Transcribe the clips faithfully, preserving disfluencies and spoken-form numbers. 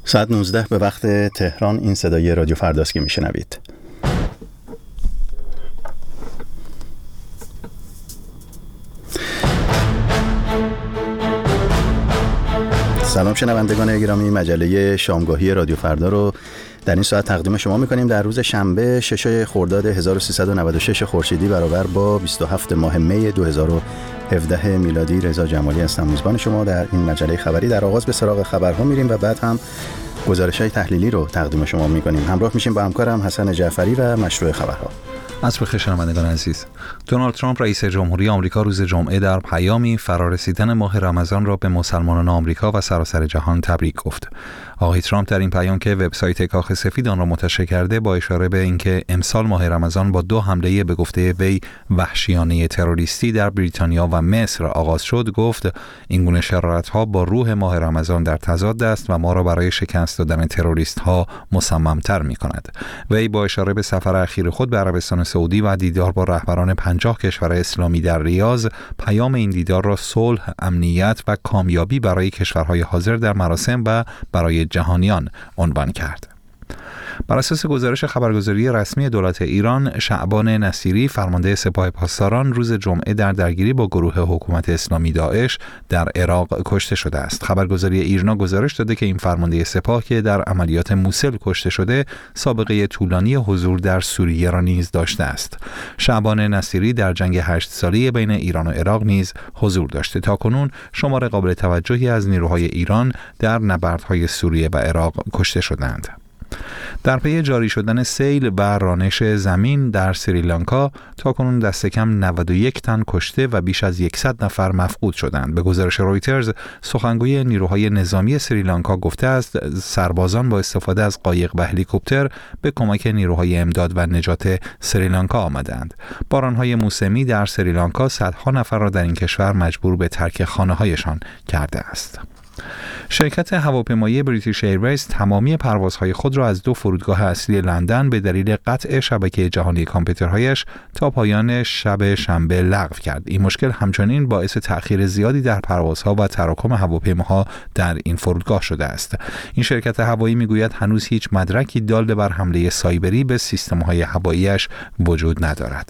ساعت نوزده به وقت تهران. این صدای رادیو فرداست که میشنوید. سلام شنوندگان گرامی، مجله شامگاهی رادیو فردا رو در این ساعت تقدیم شما میکنیم. در روز شنبه ششم خرداد هزار و سیصد و نود و شش خورشیدی برابر با بیست و هفتم ماه می دو هزار و هفده میلادی. رضا جمالی هستم میزبان شما در این مجله خبری. در آغاز به سراغ خبرها میریم و بعد هم گزارش‌های تحلیلی رو تقدیم شما میکنیم. همراه میشیم با همکارم حسن جعفری و مشروع خبرها. عصر بخیر شنوندگان عزیز. دونالد ترامپ رئیس جمهوری آمریکا روز جمعه در پیامی فرارسیدن ماه رمضان را به مسلمانان آمریکا و سراسر جهان تبریک گفت. آقای ترامپ در این پیام که وبسایت کاخ سفید آن را منتشر کرده با اشاره به اینکه امسال ماه رمضان با دو حمله به گفته وی وحشیانه تروریستی در بریتانیا و مصر آغاز شد، گفت این گونه شرارت‌ها با روح ماه رمضان در تضاد است و ما را برای شکست دادن تروریست‌ها مصمم‌تر می‌کند. وی با اشاره به سفر اخیر خود به عربستان سعودی و دیدار با رهبران پنجاه کشور اسلامی در ریاض، پیام این دیدار را صلح، امنیت و کامیابی برای کشورهای حاضر در مراسم و برای جهانیان عنوان کرد. بر اساس گزارش خبرگزاری رسمی دولت ایران، شعبان نصیری فرمانده سپاه پاسداران روز جمعه در درگیری با گروه حکومت اسلامی داعش در عراق کشته شده است. خبرگزاری ایرنا گزارش داده که این فرمانده سپاه که در عملیات موصل کشته شده، سابقه طولانی حضور در سوریه را نیز داشته است. شعبان نصیری در جنگ هشت ساله بین ایران و عراق نیز حضور داشته. تاکنون شمار قابل توجهی از نیروهای ایران در نبردهای سوریه و عراق کشته شدند. در پی جاری شدن سیل و رانش زمین در سریلانکا، تاکنون دست کم نود و یک تن کشته و بیش از صد نفر مفقود شدند. به گزارش رویترز، سخنگوی نیروهای نظامی سریلانکا گفته است سربازان با استفاده از قایق و هلیکوپتر به کمک نیروهای امداد و نجات سریلانکا آمدند. بارانهای موسمی در سریلانکا صدها نفر را در این کشور مجبور به ترک خانه‌هایشان کرده است. شرکت هواپیمایی بریتیش ایرویز تمامی پروازهای خود را از دو فرودگاه اصلی لندن به دلیل قطع شبکه جهانی کامپیوترهایش تا پایان شب شنبه لغو کرد. این مشکل همچنین باعث تأخیر زیادی در پروازها و تراکم هواپیماها در این فرودگاه شده است. این شرکت هوایی میگوید هنوز هیچ مدرکی دال بر حمله سایبری به سیستم‌های هوایی‌اش وجود ندارد.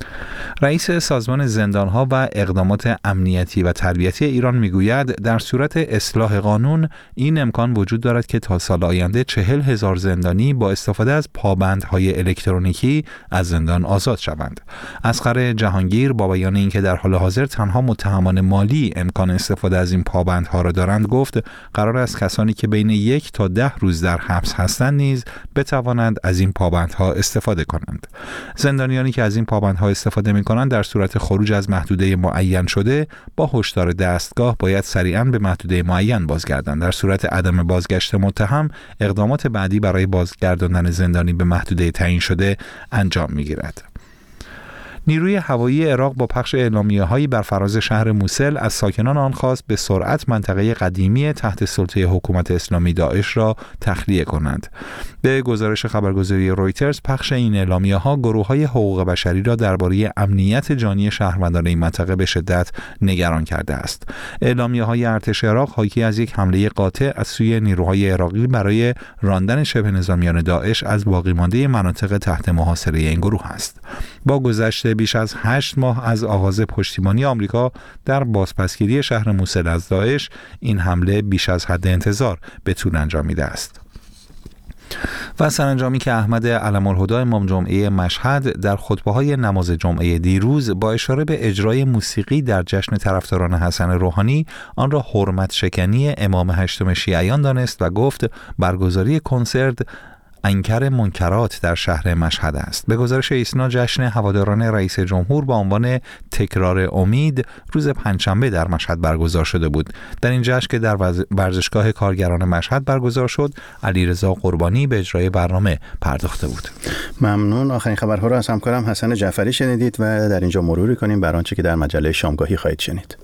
رئیس سازمان زندانها و اقدامات امنیتی و تربیتی ایران میگوید در صورت اصلاح قانون این امکان وجود دارد که تا سال آینده چهل هزار زندانی با استفاده از پابندهای الکترونیکی از زندان آزاد شوند. اصغر جهانگیر با بیان اینکه در حال حاضر تنها متهمان مالی امکان استفاده از این پابندها را دارند، گفت قرار است کسانی که بین یک تا ده روز در حبس هستند نیز بتوانند از این پابندها استفاده کنند. زندانیانی که از این پابندها استفاده می‌کنند در صورت خروج از محدوده معین شده با هشدار دستگاه باید سریعاً به محدوده معین بازگردند. در صورت عدم بازگشت متهم، اقدامات بعدی برای بازگرداندن زندانی به محدوده تعیین شده انجام می‌گیرد. نیروی هوایی عراق با پخش اعلامیه‌هایی بر فراز شهر موصل از ساکنان آن خواست به سرعت منطقه قدیمی تحت سلطه حکومت اسلامی داعش را تخلیه کنند. به گزارش خبرگزاری رویترز، پخش این اعلامیه‌ها گروه‌های حقوق بشری را درباره امنیت جانی شهروندان این منطقه به شدت نگران کرده است. اعلامیه‌های ارتش عراق حاکی از یک حمله قاطع از سوی نیروهای عراقی برای راندن شبه نظامیان داعش از باقی‌مانده مناطق تحت محاصره این گروه است. با گذشت بیش از هشت ماه از آغاز پشتیبانی آمریکا در بازپسگیری شهر موصل از داعش، این حمله بیش از حد انتظار به طول انجامیده است. و سرانجامی که احمد علم‌الهدی امام جمعه مشهد در خطبه‌های نماز جمعه دیروز با اشاره به اجرای موسیقی در جشن طرفداران حسن روحانی آن را حرمت شکنی امام هشتم شیعیان دانست و گفت برگزاری کنسرت انکر منکرات در شهر مشهد است. به گزارش ایسنا، جشن هواداران رئیس جمهور با عنوان تکرار امید روز پنجشنبه در مشهد برگزار شده بود. در این جشن که در ورزشگاه کارگران مشهد برگزار شد، علیرضا قربانی به اجرای برنامه پرداخته بود. ممنون. آخرین خبرها را از همکارم حسن جعفری شنیدید و در اینجا مروری کنیم بر آنچه که در مجله شامگاهی خواهید شنید.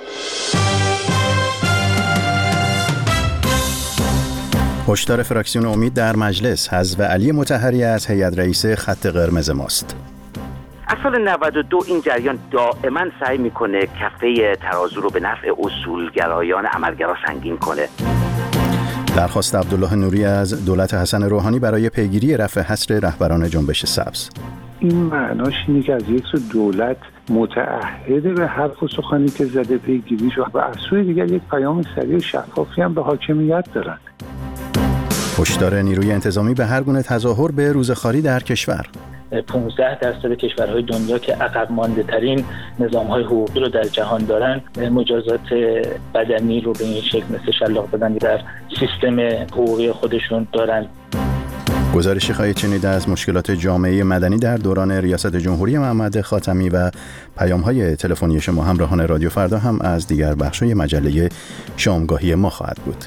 هشدار فراکسیون امید در مجلس: حذف علی مطهری از هیئت رئیسه خط قرمز ماست. از سال نود و دو این جریان دائما سعی میکنه کفه ترازو رو به نفع اصولگرایان عملگرا سنگین کنه. درخواست عبدالله نوری از دولت حسن روحانی برای پیگیری رفع حصر رهبران جنبش سبز. این معناش اینه که از یک سو دولت متعهد به حرف و سخنی که زده پیگیریش و از سوی دیگر یک پیام سریع و شفافی هم به حاکمیت دارن. هشدار نیروی انتظامی به هر گونه تظاهر به روزخواری در کشور. پانزده درصد کشورهای دنیا که عقب مانده ترین نظام‌های حقوقی رو در جهان دارن مجازات بدنی رو به این شکل مثل شلاق زدن در سیستم حقوقی خودشون دارن. گزارشی خواهید شنید از مشکلات جامعه مدنی در دوران ریاست جمهوری محمد خاتمی و پیام‌های تلفنی شما همراهان رادیو فردا هم از دیگر بخش‌های مجله شامگاهی ما خواهد بود.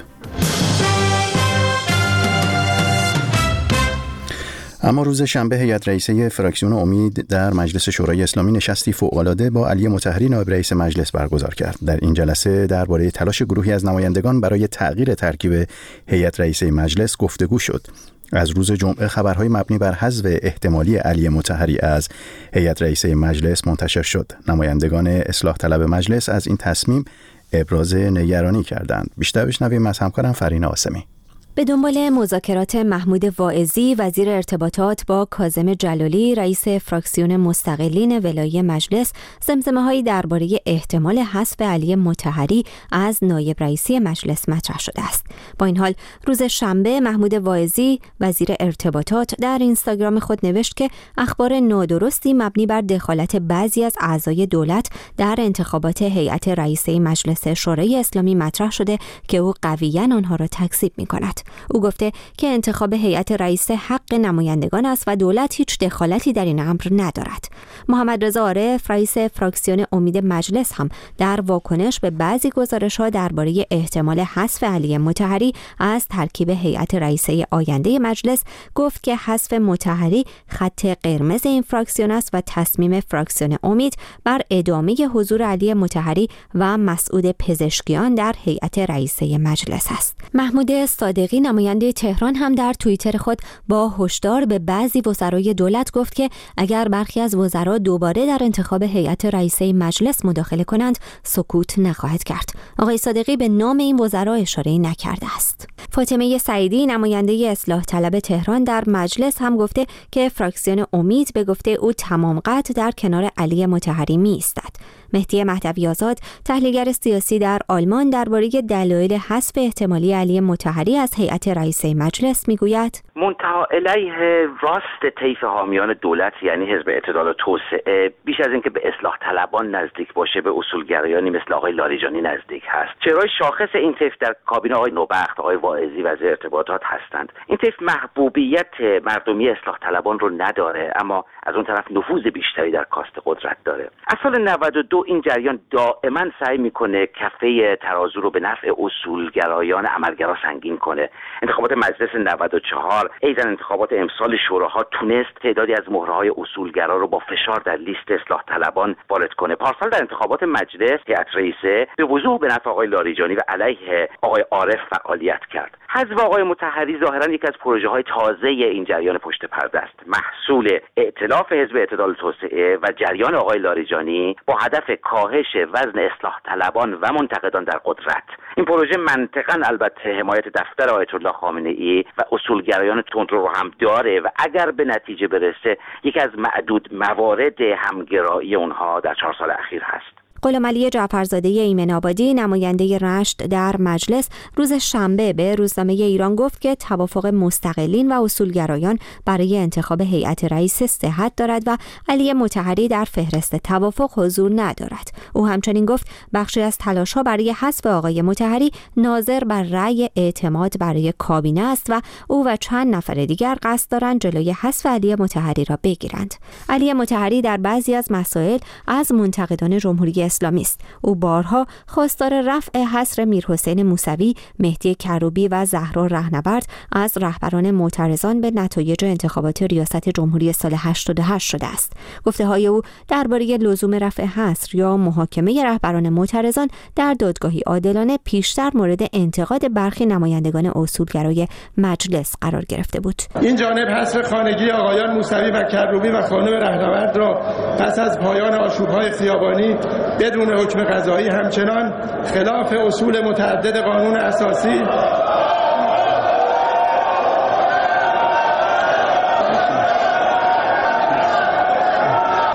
اما روز شنبه هیئت رئیسه فراکسیون امید در مجلس شورای اسلامی نشستی فوق‌العاده با علی مطهری نایب رئیس مجلس برگزار کرد. در این جلسه درباره تلاش گروهی از نمایندگان برای تغییر ترکیب هیئت رئیسه مجلس گفتگو شد. از روز جمعه خبرهای مبنی بر حذف احتمالی علی مطهری از هیئت رئیسه مجلس منتشر شد. نمایندگان اصلاح طلب مجلس از این تصمیم ابراز نگرانی کردند. بیشتر بشنویم از همکارم فرین آسمی. به دنبال مذاکرات محمود واعظی وزیر ارتباطات با کاظم جلالی رئیس فراکسیون مستقلین ولایی مجلس زمزمه‌هایی درباره احتمال حذف علی مطهری از نایب رئیسی مجلس مطرح شده است. با این حال روز شنبه محمود واعظی وزیر ارتباطات در اینستاگرام خود نوشت که اخبار نادرستی مبنی بر دخالت بعضی از اعضای دولت در انتخابات هیئت رئیسه مجلس شورای اسلامی مطرح شده که او قویاً آنها را تکذیب می‌کند. او گفته که انتخاب هیئت رئیسه حق نمایندگان است و دولت هیچ دخالتی در این امر ندارد. محمد رضا عارف رئیس فراکسیون امید مجلس هم در واکنش به بعضی گزارش‌ها درباره احتمال حذف علی مطهری از ترکیب هیئت رئیسه آینده مجلس گفت که حذف مطهری خط قرمز این فراکسیون است و تصمیم فراکسیون امید بر ادامه حضور علی مطهری و مسعود پزشکیان در هیئت رئیسه مجلس است. محمود صادقی نماینده تهران هم در توییتر خود با هشدار به بعضی وزرای دولت گفت که اگر برخی از وزرا دوباره در انتخاب هیئت رئیسه مجلس مداخله کنند سکوت نخواهد کرد. آقای صادقی به نام این وزرا اشاره نکرده است. فاطمه سعیدی نماینده اصلاح طلب تهران در مجلس هم گفته که فراکسیون امید به گفته او تمام قد در کنار علی مطهری می‌ایستد. مهدی مهدوی آزاد تحلیلگر سیاسی در آلمان درباره دلایل حذف احتمالی علی مطهری از هیئت رئیسه مجلس میگوید منتها علیه راست طیف حامیان دولت یعنی حزب اعتدال و توسعه بیش از اینکه به اصلاح طلبان نزدیک باشه به اصولگرایانی مثل آقای لاریجانی نزدیک هست. چرای شاخص این طیف در کابینه آقای نوبخت، آقای واعظی وزیر ارتباطات هستند. این طیف محبوبیت مردمی اصلاح طلبان رو نداره اما از اون طرف نفوذ بیشتری در کاست قدرت داره. از سال نود و دو این جریان دائما سعی میکنه کفه ترازو رو به نفع اصولگرایان عملگرا سنگین کنه. انتخابات مجلس نود و چهار ایزن انتخابات امسال شوراها تونست تعدادی از مهره‌های اصولگرا رو با فشار در لیست اصلاح طلبان وارد کنه. پارسال در انتخابات مجلس هیئت رئیسه به وضوح به نفع آقای لاریجانی و علیه آقای عارف فعالیت کرد. حذف آقای مطهری ظاهرا یکی از پروژه‌های تازه این جریان پشت پرده است. محصول ائتلاف حزب اعتدال توسعه و جریان آقای لاریجانی با هدف کاهش وزن اصلاح طلبان و منتقدان در قدرت. این پروژه منطقاً البته حمایت دفتر آیت الله خامنه‌ای و اصولگرایان تندرو رو هم داره و اگر به نتیجه برسه یکی از معدود موارد همگرایی اونها در چهار سال اخیر هست. غلامعلی جعفرزاده ایمن آبادی نماینده رشت در مجلس روز شنبه به روزنامه ایران گفت که توافق مستقلین و اصولگرایان برای انتخاب هیئت رئیس صحت دارد و علی مطهری در فهرست توافق حضور ندارد. او همچنین گفت بخشی از تلاش‌ها برای حذف آقای مطهری ناظر بر رأی اعتماد برای کابینه است و او و چند نفر دیگر قصد دارند جلوی حذف علی مطهری را بگیرند. علی مطهری در بعضی از مسائل از منتقدان جمهوری اسلامی است. او بارها خواستار رفع حصر میرحسین موسوی، مهدی کروبی و زهرا رهنورد از رهبران معترضان به نتایج انتخابات ریاست جمهوری سال هشتاد و هشت شده است. گفته‌های او درباره لزوم رفع حصر یا محاکمه رهبران معترضان در دادگاهی عادلانه پیشتر مورد انتقاد برخی نمایندگان اصولگرای مجلس قرار گرفته بود. این جانب حصر خانگی آقایان موسوی و کروبی و خانم رهنورد را پس از پایان آشوب‌های خیابانی بدون حکم قضایی همچنان خلاف اصول متعدد قانون اساسی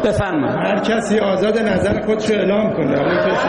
بفرمایید. هر کسی آزاد نظر خودش رو اعلام کنه.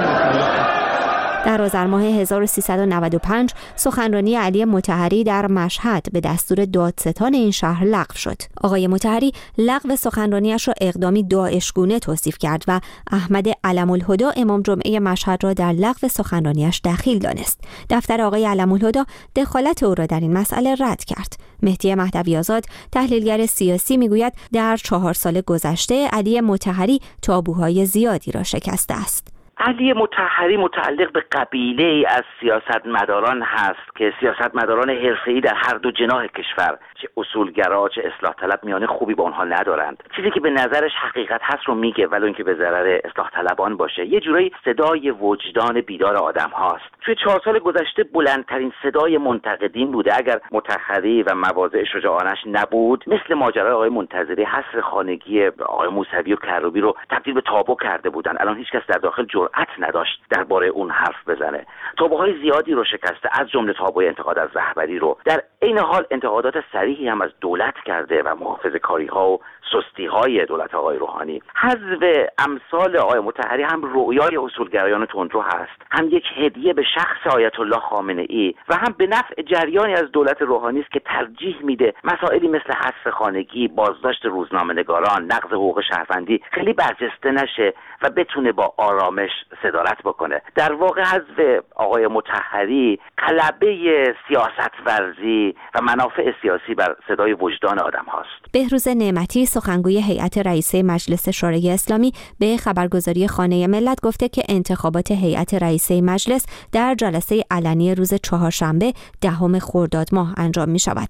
در آذر ماه هزار و سیصد و نود و پنج سخنرانی علی مطهری در مشهد به دستور دادستان این شهر لغو شد. آقای مطهری لغو سخنرانیش را اقدامی داعشگونه توصیف کرد و احمد علم الهدی امام جمعه مشهد را در لغو سخنرانیش دخیل دانست. دفتر آقای علم الهدی دخالت او را در این مسئله رد کرد. مهدی مهدوی آزاد تحلیلگر سیاسی میگوید در چهار سال گذشته علی مطهری تابوهای زیادی را شکسته است. علی مطهری متعلق به قبیله ای از سیاستمداران هست که سیاستمداران حرفه‌ای در هر دو جناح کشور، چه اصولگرا چه اصلاح طلب، میانه خوبی با آنها ندارند. چیزی که به نظرش حقیقت هست رو میگه ولو اینکه به ضرر اصلاح طلبان باشه. یه جورایی صدای وجدان بیدار آدم هاست. توی چهار سال گذشته بلندترین صدای منتقدین بوده. اگر مطهری و مواضع شجاعانش نبود، مثل ماجرای آقای منتظری حصر خانگی آقای موسوی و کروبی رو تبدیل به تابو کرده بودن. الان هیچ کس در داخل جرأت نداشت درباره اون حرف بزنه. تابوهای زیادی رو شکسته، از جمله تابوی انتقاد از رهبری رو. در این حال انتقادات صریحی هم از دولت کرده و محافظه‌کاری‌ها و سستی‌های دولت آقای روحانی. حذف امثال آقای مطهری هم رؤیای اصولگرایان تندرو هست، هم یک هدیه به شخص آیت الله خامنه‌ای و هم به نفع جریانی از دولت روحانی است که ترجیح میده مسائلی مثل حذف خانگی، بازداشت روزنامه‌نگاران، نقض حقوق شهروندی خیلی برجسته نشه و بتونه با آرامش صدارت بکنه. در واقع حذف آقای مطهری غلبه سیاست ورزی و منافع سیاسی بر صدای وجدان آدم هاست. بهروز نعمتی سخنگوی هیئت رئیسه مجلس شورای اسلامی به خبرگزاری خانه ملت گفته که انتخابات هیئت رئیسه مجلس در جلسه علنی روز چهارشنبه دهم خرداد ماه انجام می شود.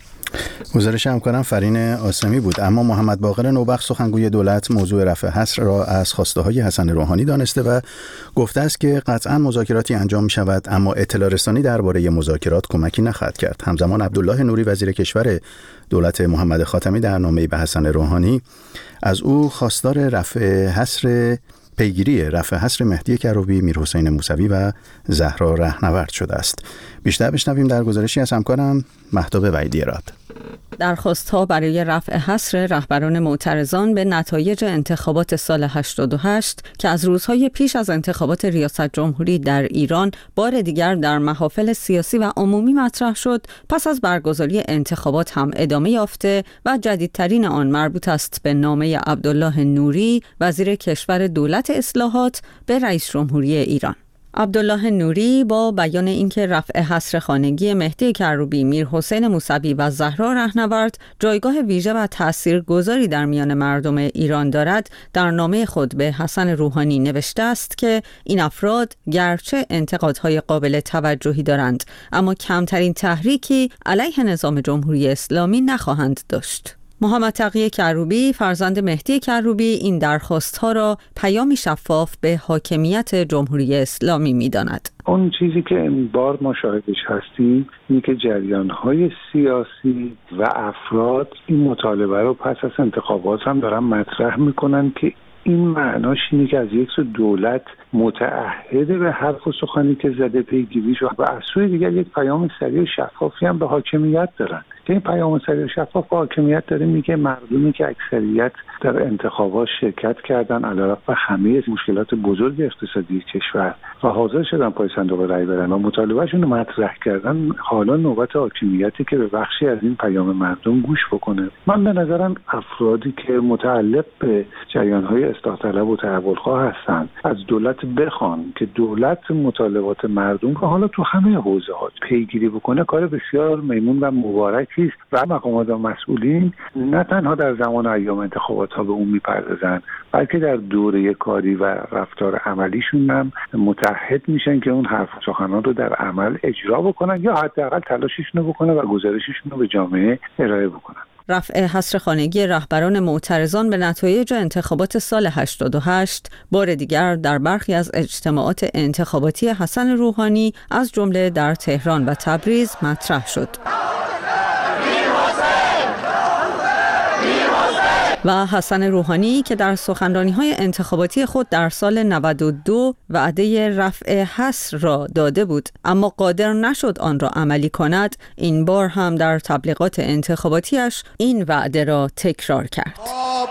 گزارش همکارم فرین آسمی بود. اما محمد باقر نوبخت سخنگوی دولت موضوع رفع حصر را از خواسته های حسن روحانی دانسته و گفته است که قطعا مذاکراتی انجام می شود، اما اطلاع رسانی درباره مذاکرات کمکی نخواهد کرد. همزمان عبدالله نوری وزیر کشور دولت محمد خاتمی در نامه‌ای به حسن روحانی از او خواستار رفع حصر پیگیری رفع حصر مهدی کروبی، میرحسین موسوی و زهرا رهنورد شده است. بیشتر بشنویم در گزارشی از همکارم مهتاب وحیدی‌راد. درخواست‌ها برای رفع حصر رهبران معترضان به نتایج انتخابات سال هشتاد و هشت که از روزهای پیش از انتخابات ریاست جمهوری در ایران بار دیگر در محافل سیاسی و عمومی مطرح شد، پس از برگزاری انتخابات هم ادامه یافته و جدیدترین آن مربوط است به نامه عبدالله نوری وزیر کشور دولت اصلاحات به رئیس جمهوری ایران. عبدالله نوری با بیان اینکه رفع حصر خانگی مهدی کروبی، میرحسین موسوی و زهرا رهنورد جایگاه ویژه و تاثیرگذاری در میان مردم ایران دارد، در نامه خود به حسن روحانی نوشته است که این افراد گرچه انتقادهای قابل توجهی دارند، اما کمترین تحریکی علیه نظام جمهوری اسلامی نخواهند داشت. محمد تقی کروبی فرزند مهدی کروبی این درخواست‌ها را پیامی شفاف به حاکمیت جمهوری اسلامی می‌داند. اون چیزی که این بار ما شاهدش هستیم اینه که جریان‌های سیاسی و افراد این مطالبه رو پس از انتخابات هم دارن مطرح می‌کنن که این معناش اینه که از یک سو دولت متعهد به حرف و سخنی که زده پیگیریش و از سوی دیگر یک پیام سریع شفافی هم به حاکمیت دارن که این پیام سریع شفاف به حاکمیت داره میگه مردمی که اکثریت در انتخابات شرکت کردن علیرغم همه مشکلات بزرگ اقتصادی کشور و حاضر شدن پای صندوق رای برن و مطالبهشون رو مطرح کردن، حالا نوبت حاکمیتی که به بخشی از این پیام مردم گوش بکنه. من به نظرم افرادی که متعلق به جریان‌های اصلاح طلب و تحولخواه هستن از دولت بخوان که دولت مطالبات مردم رو حالا تو همه حوزه‌ها پیگیری بکنه، کار بسیار میمون و مبارکی است و مقامات مسئولین نه تنها در زمان ایام انتخابات ها به اون میپردازن، بلکه در دوره کاری و رفتار عملیشون هم متعهد میشن که اون حرف و سخنان رو در عمل اجرا بکنن یا حداقل تلاششون رو بکنن و گزارششون رو به جامعه ارائه بکنن. رفع حصر خانگی رهبران معترضان به نتایج انتخابات سال هشتاد و هشت بار دیگر در برخی از اجتماعات انتخاباتی حسن روحانی از جمله در تهران و تبریز مطرح شد. و حسن روحانی که در سخنرانی‌های انتخاباتی خود در سال نود و دو وعده رفع حصر را داده بود اما قادر نشد آن را عملی کند، این بار هم در تبلیغات انتخاباتیش این وعده را تکرار کرد.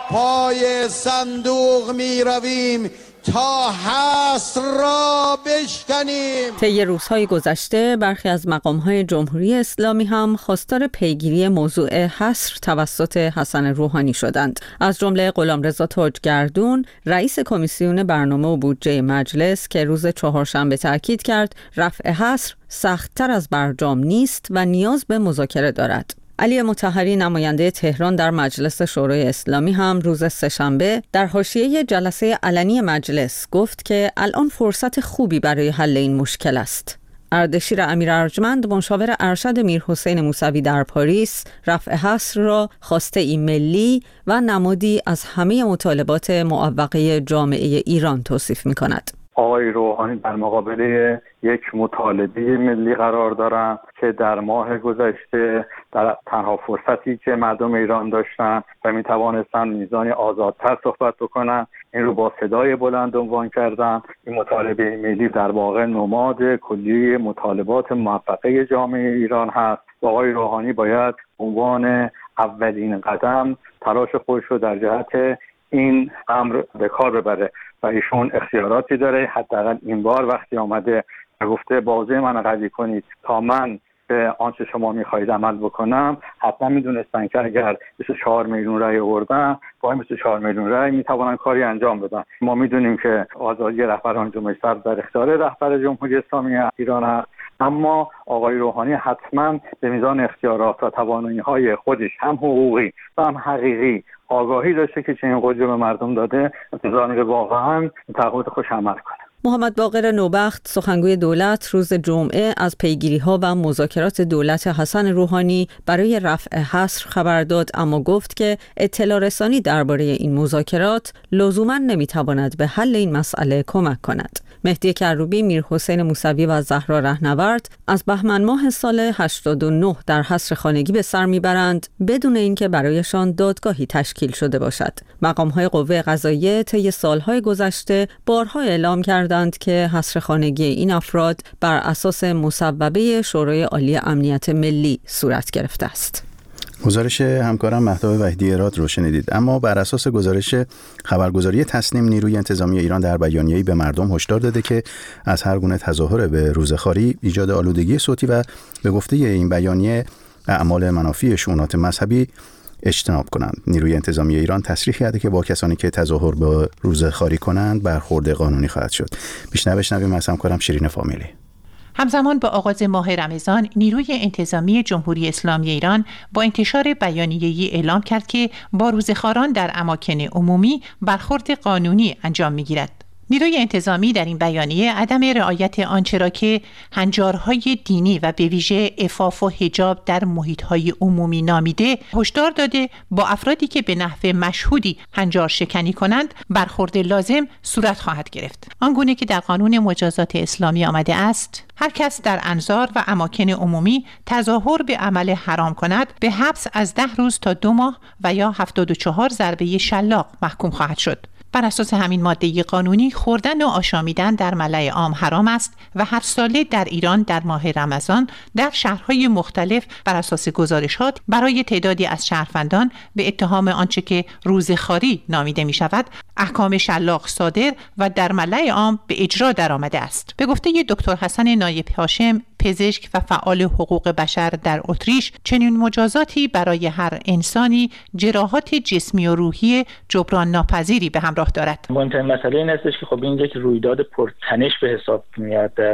پای صندوق می رویم تا حصر را بشکنیم. طی روزهای گذشته برخی از مقام‌های جمهوری اسلامی هم خواستار پیگیری موضوع حصر توسط حسن روحانی شدند. از جمله غلامرضا تاجگردون، رئیس کمیسیون برنامه و بودجه مجلس، که روز چهارشنبه تاکید کرد رفع حصر سخت‌تر از برجام نیست و نیاز به مذاکره دارد. علی مطهری، نماینده تهران در مجلس شورای اسلامی، هم روز سه‌شنبه در حاشیه جلسه علنی مجلس گفت که الان فرصت خوبی برای حل این مشکل است. اردشیر امیر ارجمند، مشاور ارشد میرحسین موسوی در پاریس، رفع حصر را خواسته ملی و نمادی از همه مطالبات معوقه جامعه ایران توصیف می‌کند. آقای روحانی در مقابل یک مطالبه ملی قرار دارند که در ماه گذشته در تنها فرصتی که مردم ایران داشتن و می توانستن میزانی آزادتر صحبت بکنن، این رو با صدای بلند عنوان کردن. این مطالبه ملی در واقع نماد کلی مطالبات موفقه جامعه ایران هست و آقای روحانی باید عنوان اولین قدم تلاش خودش رو در جهت این امر به کار ببره و ایشون اختیاراتی داره. حداقل این بار وقتی آمده و گفته بازه من قوی کنید تا من به آنچه شما میخواهید عمل بکنم، حتما میدونستن که اگر بیست و چهار میلیون رای آوردن با این بیست و چهار میلیون رای میتوانن کاری انجام بدن. ما میدونیم که آزادی رهبران جمهوری اسلامی در اختیار رهبر جمهوری اسلامی ایران است، اما آقای روحانی حتما به میزان اختیارات و توانایی‌های خودش هم حقوقی و هم حقیقی آگاهی داشته که چنین قدری به مردم داده، انتظار میره واقعا تعهد خوش عمل کنه. محمد باقر نوبخت، سخنگوی دولت، روز جمعه از پیگیری‌ها و مذاکرات دولت حسن روحانی برای رفع حصر خبر داد، اما گفت که اطلاع رسانی درباره این مذاکرات لزوما نمیتواند به حل این مسئله کمک کند. مهدی کروبی، میرحسین موسوی و زهرا رهنورد از بهمن ماه سال هشتاد و نه در حصر خانگی به سر میبرند بدون اینکه برایشان دادگاهی تشکیل شده باشد. مقام‌های قوه قضاییه طی سالهای گذشته بارها اعلام کردند که حصر خانگی این افراد بر اساس مصوبه شورای عالی امنیت ملی صورت گرفته است. گزارش همکارم مهتاب وحیدی راد رو شنیدید. اما بر اساس گزارش خبرگزاری تسنیم، نیروی انتظامی ایران در بیانیه‌ای به مردم هشدار داده که از هر گونه تظاهر به روزخواری، ایجاد آلودگی صوتی و به گفته این بیانیه اعمال منافی شؤونات مذهبی اجتناب کنند. نیروی انتظامی ایران تصریح کرده که با کسانی که تظاهر به روزخواری کنند برخورد قانونی خواهد شد. بیشتر بشنویم از همکارم شیرین فامیلی. همزمان با آغاز ماه رمضان، نیروی انتظامی جمهوری اسلامی ایران با انتشار بیانیه‌ای اعلام کرد که با روزخواران در اماکن عمومی برخورد قانونی انجام می‌گیرد. نیروی انتظامی در این بیانیه عدم رعایت آنچه را که هنجارهای دینی و به ویژه عفاف و حجاب در محیط‌های عمومی نامیده، هشدار داده با افرادی که به نحو مشهودی هنجار شکنی کنند برخورد لازم صورت خواهد گرفت. آنگونه که در قانون مجازات اسلامی آمده است، هر کس در انظار و اماکن عمومی تظاهر به عمل حرام کند به حبس از ده روز تا دو ماه و یا هفتاد و چهار ضربه شلاق محکوم خواهد شد. بر اساس همین ماده قانونی، خوردن و آشامیدن در ملأ عام حرام است و هر ساله در ایران در ماه رمضان در شهرهای مختلف بر اساس گزارشات برای تعدادی از شهروندان به اتهام آنچه که روزخواری نامیده می شود احکام شلاق صادر و در ملأ عام به اجرا درآمده است. به گفته دکتر حسن نایب هاشم، پزشک و فعال حقوق بشر در اتریش، چنین مجازاتی برای هر انسانی جراحات جسمی و روحی جبران ناپذیری به همراه دارد. مهمترین مسئله این استش که خب این یک رویداد پرتنش به حساب میاد در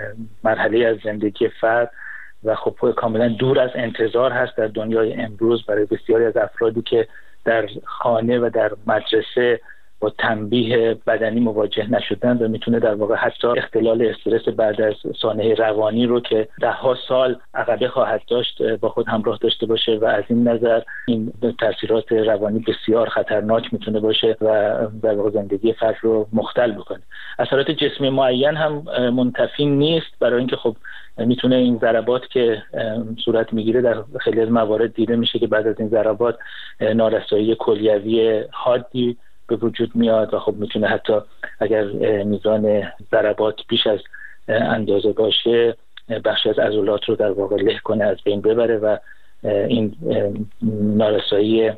مرحله از زندگی فرد و خب کاملا دور از انتظار هست در دنیای امروز برای بسیاری از افرادی که در خانه و در مدرسه با تنبیه بدنی مواجه نشدن و میتونه در واقع حتی اختلال استرس بعد از سانحه روانی رو که ده ها سال عقبه خواهد داشت با خود همراه داشته باشه و از این نظر این تاثیرات روانی بسیار خطرناک میتونه باشه و در واقع زندگی فرد رو مختل بکنه. اثرات جسمی معین هم منتفی نیست، برای اینکه خب میتونه این ضربات که صورت میگیره در خیلی از موارد دیده میشه که بعد از این ضربات نارسایی کلیوی حادی به وجود میاد و خب میتونه حتی اگر میزان ضربات بیش از اندازه باشه بخشی از عضلات رو در واقع له کنه، از بین ببره و این نارسایی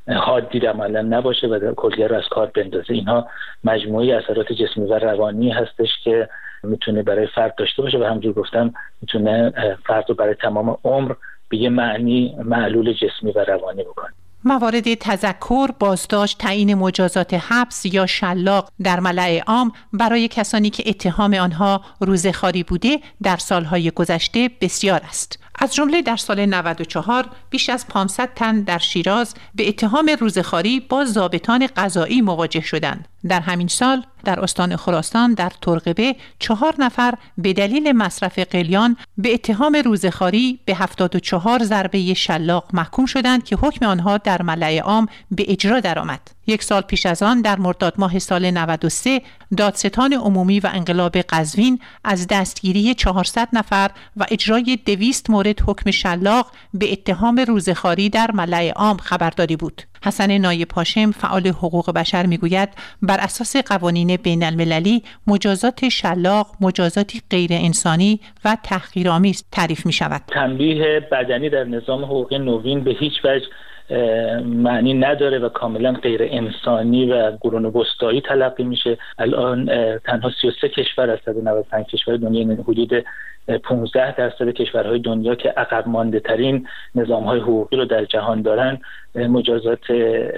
حادی عملا نباشه و کلیه رو از کار بندازه. اینها مجموعه اثرات جسمی و روانی هستش که میتونه برای فرد داشته باشه و همونجور گفتم میتونه فرد رو برای تمام عمر به یه معنی معلول جسمی و روانی بکنه. موارد تذکر، بازداشت، تعیین مجازات حبس یا شلاق در ملأ عام برای کسانی که اتهام آنها روزخواری بوده در سالهای گذشته بسیار است. از جمله در سال نود و چهار بیش از پانصد تن در شیراز به اتهام روزخواری با ضابطان قضایی مواجه شدند. در همین سال در استان خراسان در ترقبه چهار نفر به دلیل مصرف قلیان به اتهام روزخواری به هفتاد و چهار ضربه شلاق محکوم شدند که حکم آنها در ملأ عام به اجرا درآمد. یک سال پیش از آن در مرداد ماه سال نود و سه دادستان عمومی و انقلاب قزوین از دستگیری چهارصد نفر و اجرای دویست مورد حکم شلاق به اتهام روزخواری در ملأ عام خبرداری بود. حسن نایب هاشم فعال حقوق بشر میگوید بر اساس قوانین بین المللی مجازات شلاق مجازاتی غیر انسانی و تحقیرآمیز تعریف می شود. تنبیه بدنی در نظام حقوقی نوین به هیچ وجه معنی نداره و کاملا غیر انسانی و قرون وسطایی تلقی میشه. الان تنها سی و سه کشور از صد و نود و پنج کشور دنیا، حدود پانزده درصد کشورهای دنیا که عقب مانده ترین نظام‌های حقوقی رو در جهان دارن، مجازات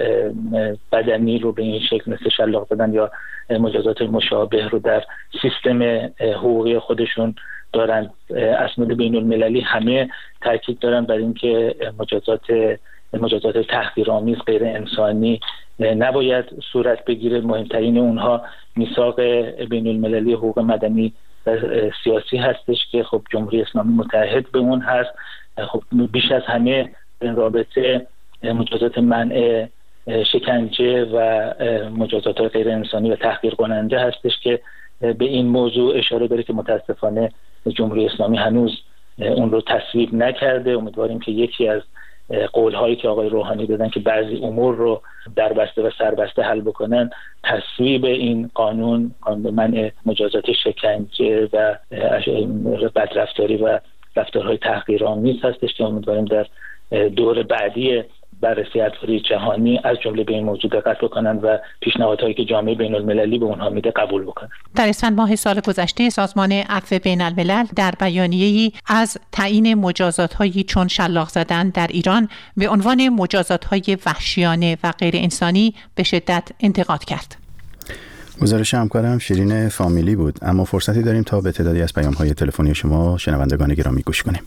بدنی رو به این شکل مثل شلاق زدن یا مجازات مشابه رو در سیستم حقوقی خودشون دارن. اسناد بین المللی همه تاکید دارن بر اینکه مجازات مجازات تحقیرآمیز غیر انسانی نباید صورت بگیره. مهمترین اونها میثاق بین المللی حقوق مدنی و سیاسی هستش که خب جمهوری اسلامی متحد به اون هست. خب بیش از همه این رابطه مجازات منع شکنجه و مجازات غیر انسانی و تحقیر کننده هستش که به این موضوع اشاره داره که متاسفانه جمهوری اسلامی هنوز اون رو تصویب نکرده. امیدواریم که یکی از قول‌هایی که آقای روحانی دادن که بعضی امور رو در بسته و سربسته حل بکنن، تصویب این قانون قانون منع مجازات شکنجه و بدرفتاری و رفتارهای تحقیرآمیز هستش که امیدواریم در دور بعدی بررسی ادواری جهانی از جمله به این موضوع دقت بکنن و پیشنهادهایی که جامعه بین المللی به اونها میده قبول بکنن. در اسفند ماه سال گذشته سازمان عفو بین الملل در بیانیه‌ای از تعیین مجازات‌هایی چون شلاق زدن در ایران به عنوان مجازات‌های وحشیانه و غیر انسانی به شدت انتقاد کرد. گزارش همکارم شیرین فامیلی بود، اما فرصتی داریم تا به تعدادی از پیام‌های تلفنی شما شنوندگان گرامی گوش کنیم.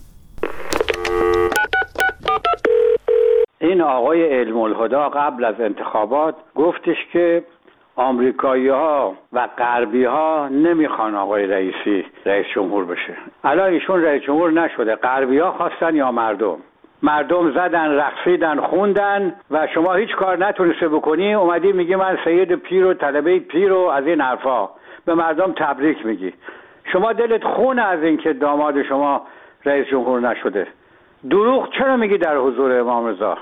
این آقای علم الهدا قبل از انتخابات گفتش که آمریکایی‌ها و غربی‌ها نمیخوان آقای رئیسی رئیس جمهور بشه. الان ایشون رئیس جمهور نشده، غربی‌ها خواستن یا مردم؟ مردم زدن، رقصیدن، خوندن و شما هیچ کار نتونسته بکنی، اومدی میگی من سید پیر و طلبه پیر و از این حرفا، به مردم تبریک میگی. شما دلت خونه از این که داماد شما رئیس جمهور نشده. دروغ چرا میگی در حضور امام رضا؟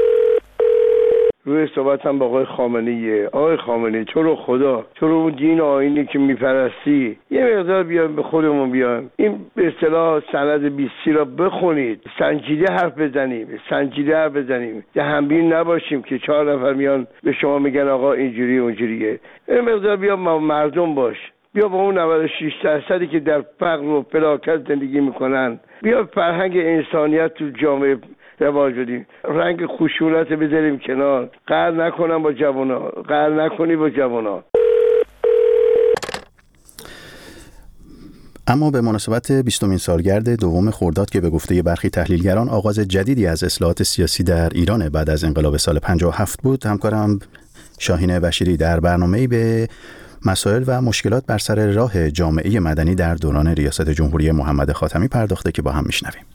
روی صحبتم با آقای خامنه‌ای. آقای خامنه‌ای تو رو خدا، تو رو اون دین و آیینی که میپرستی یه مقدار بیان به خودمون بیان، این به اصطلاح سند بیستی را بخونید، سنجیده حرف بزنیم، سنجیده حرف بزنیم، یه همبین نباشیم که چهار نفر میان به شما میگن آقا اینجوری اونجوریه. یه مقدار بیا مردم باش، بیا با اون نود و شش درصدی که در فقر و فلاکت زندگی میکنن، بیا فرهنگ انسانیت تو جامعه رواج بدیم، رنگ خشونت بذاریم کنار، قهر نکنم با جوانا، قهر نکنی با جوانا. اما به مناسبت بیستمین سالگرد دوم خرداد که به گفته برخی تحلیلگران آغاز جدیدی از اصلاحات سیاسی در ایران بعد از انقلاب سال پنجاه و هفت بود، همکارم شاهین بشیری در برنامه‌ای به مسائل و مشکلات بر سر راه جامعه مدنی در دوران ریاست جمهوری محمد خاتمی پرداخته که با هم میشنویم.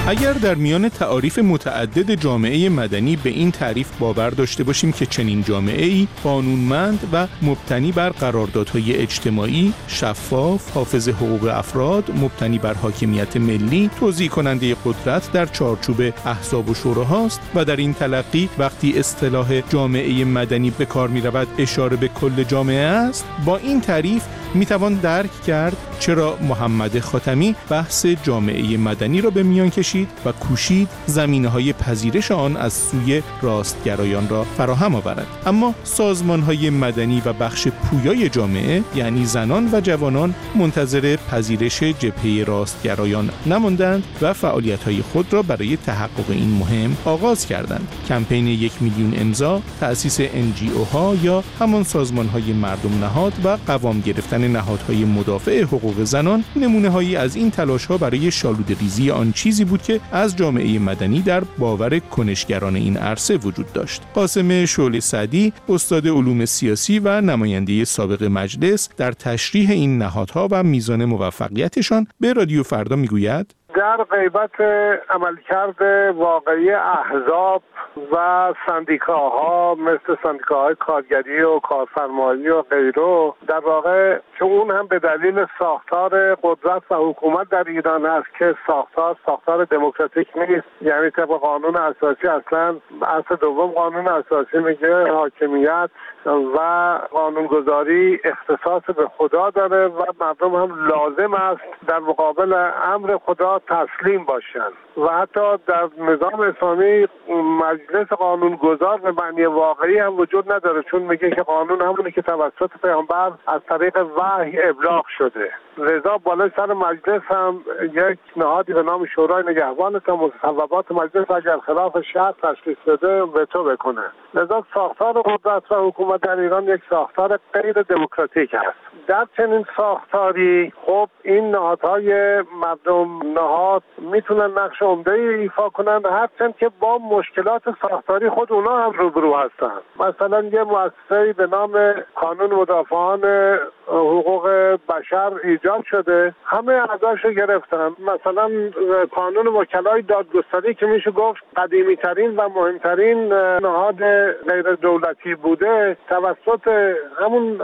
اگر در میان تعاریف متعدد جامعه مدنی به این تعریف باور داشته باشیم که چنین جامعه‌ای قانونمند و مبتنی بر قراردادهای اجتماعی، شفاف، حافظ حقوق افراد، مبتنی بر حاکمیت ملی، توزیع کننده قدرت در چارچوب احزاب و شوراهاست و در این تلقی وقتی اصطلاح جامعه مدنی به کار می‌رود اشاره به کل جامعه است، با این تعریف میتوان درک کرد چرا محمد خاتمی بحث جامعه مدنی را به میان کشید و کوشید زمینه‌های پذیرش آن از سوی راستگرایان را فراهم آورد. اما سازمان‌های مدنی و بخش پویای جامعه یعنی زنان و جوانان منتظر پذیرش جبهه راستگرایان نماندند و فعالیت‌های خود را برای تحقق این مهم آغاز کردند. کمپین یک میلیون امضا، تأسیس ان جی او ها یا همان سازمان‌های مردم نهاد و قوام گرفتن نهادهای مدافع حقوق زنان نمونه‌هایی از این تلاش‌ها برای شالوده‌ریزی آن چیزی بود که از جامعه مدنی در باور کنشگران این عرصه وجود داشت. قاسم شعله سعدی، استاد علوم سیاسی و نماینده سابق مجلس، در تشریح این نهادها و میزان موفقیتشان به رادیو فردا میگوید: در غیبت عملکرد واقعی احزاب و سندیکاها مثل سندیکاهای کارگری و کارفرمایی و غیره، در واقع چون اون هم به دلیل ساختار قدرت و حکومت در ایران هست که ساختار ساختار دموکراتیک نیست، یعنی طبق قانون اساسی اصلا اصل دوم قانون اساسی میگه حاکمیت و قانونگذاری اختصاص به خدا داره و مردم هم لازم است در مقابل امر خدا تسلیم باشند و حتی در نظام اسلامی مجلس قانونگذار به معنی واقعی هم وجود نداره، چون میگه که قانون همونی که توسط پیامبر از طریق وحی ابلاغ شده. لذا بالای سر مجلس هم یک نهادی به نام شورای نگهبان تا مصوبات مجلس اگر خلاف شرع تشخیص بده وتو بکنه. لذا ساختار قدرت و حکومت در ایران یک ساختار غیر دموکراتیک است. در چنین ساختاری خب این نهادهای مردم نهاد میتونن نقش عمده‌ای ایفا کنن، هرچند که با مشکلات ساختاری خود اونا هم روبرو هستن. مثلا یه مؤسسه‌ای به نام کانون مدافعان حقوق بشر ایجاد شده، همه اعضاش رو گرفتن. مثلا کانون وکلای دادگستری که میشه گفت قدیمی ترین و مهمترین نهاد غیر دولتی بوده، توسط همون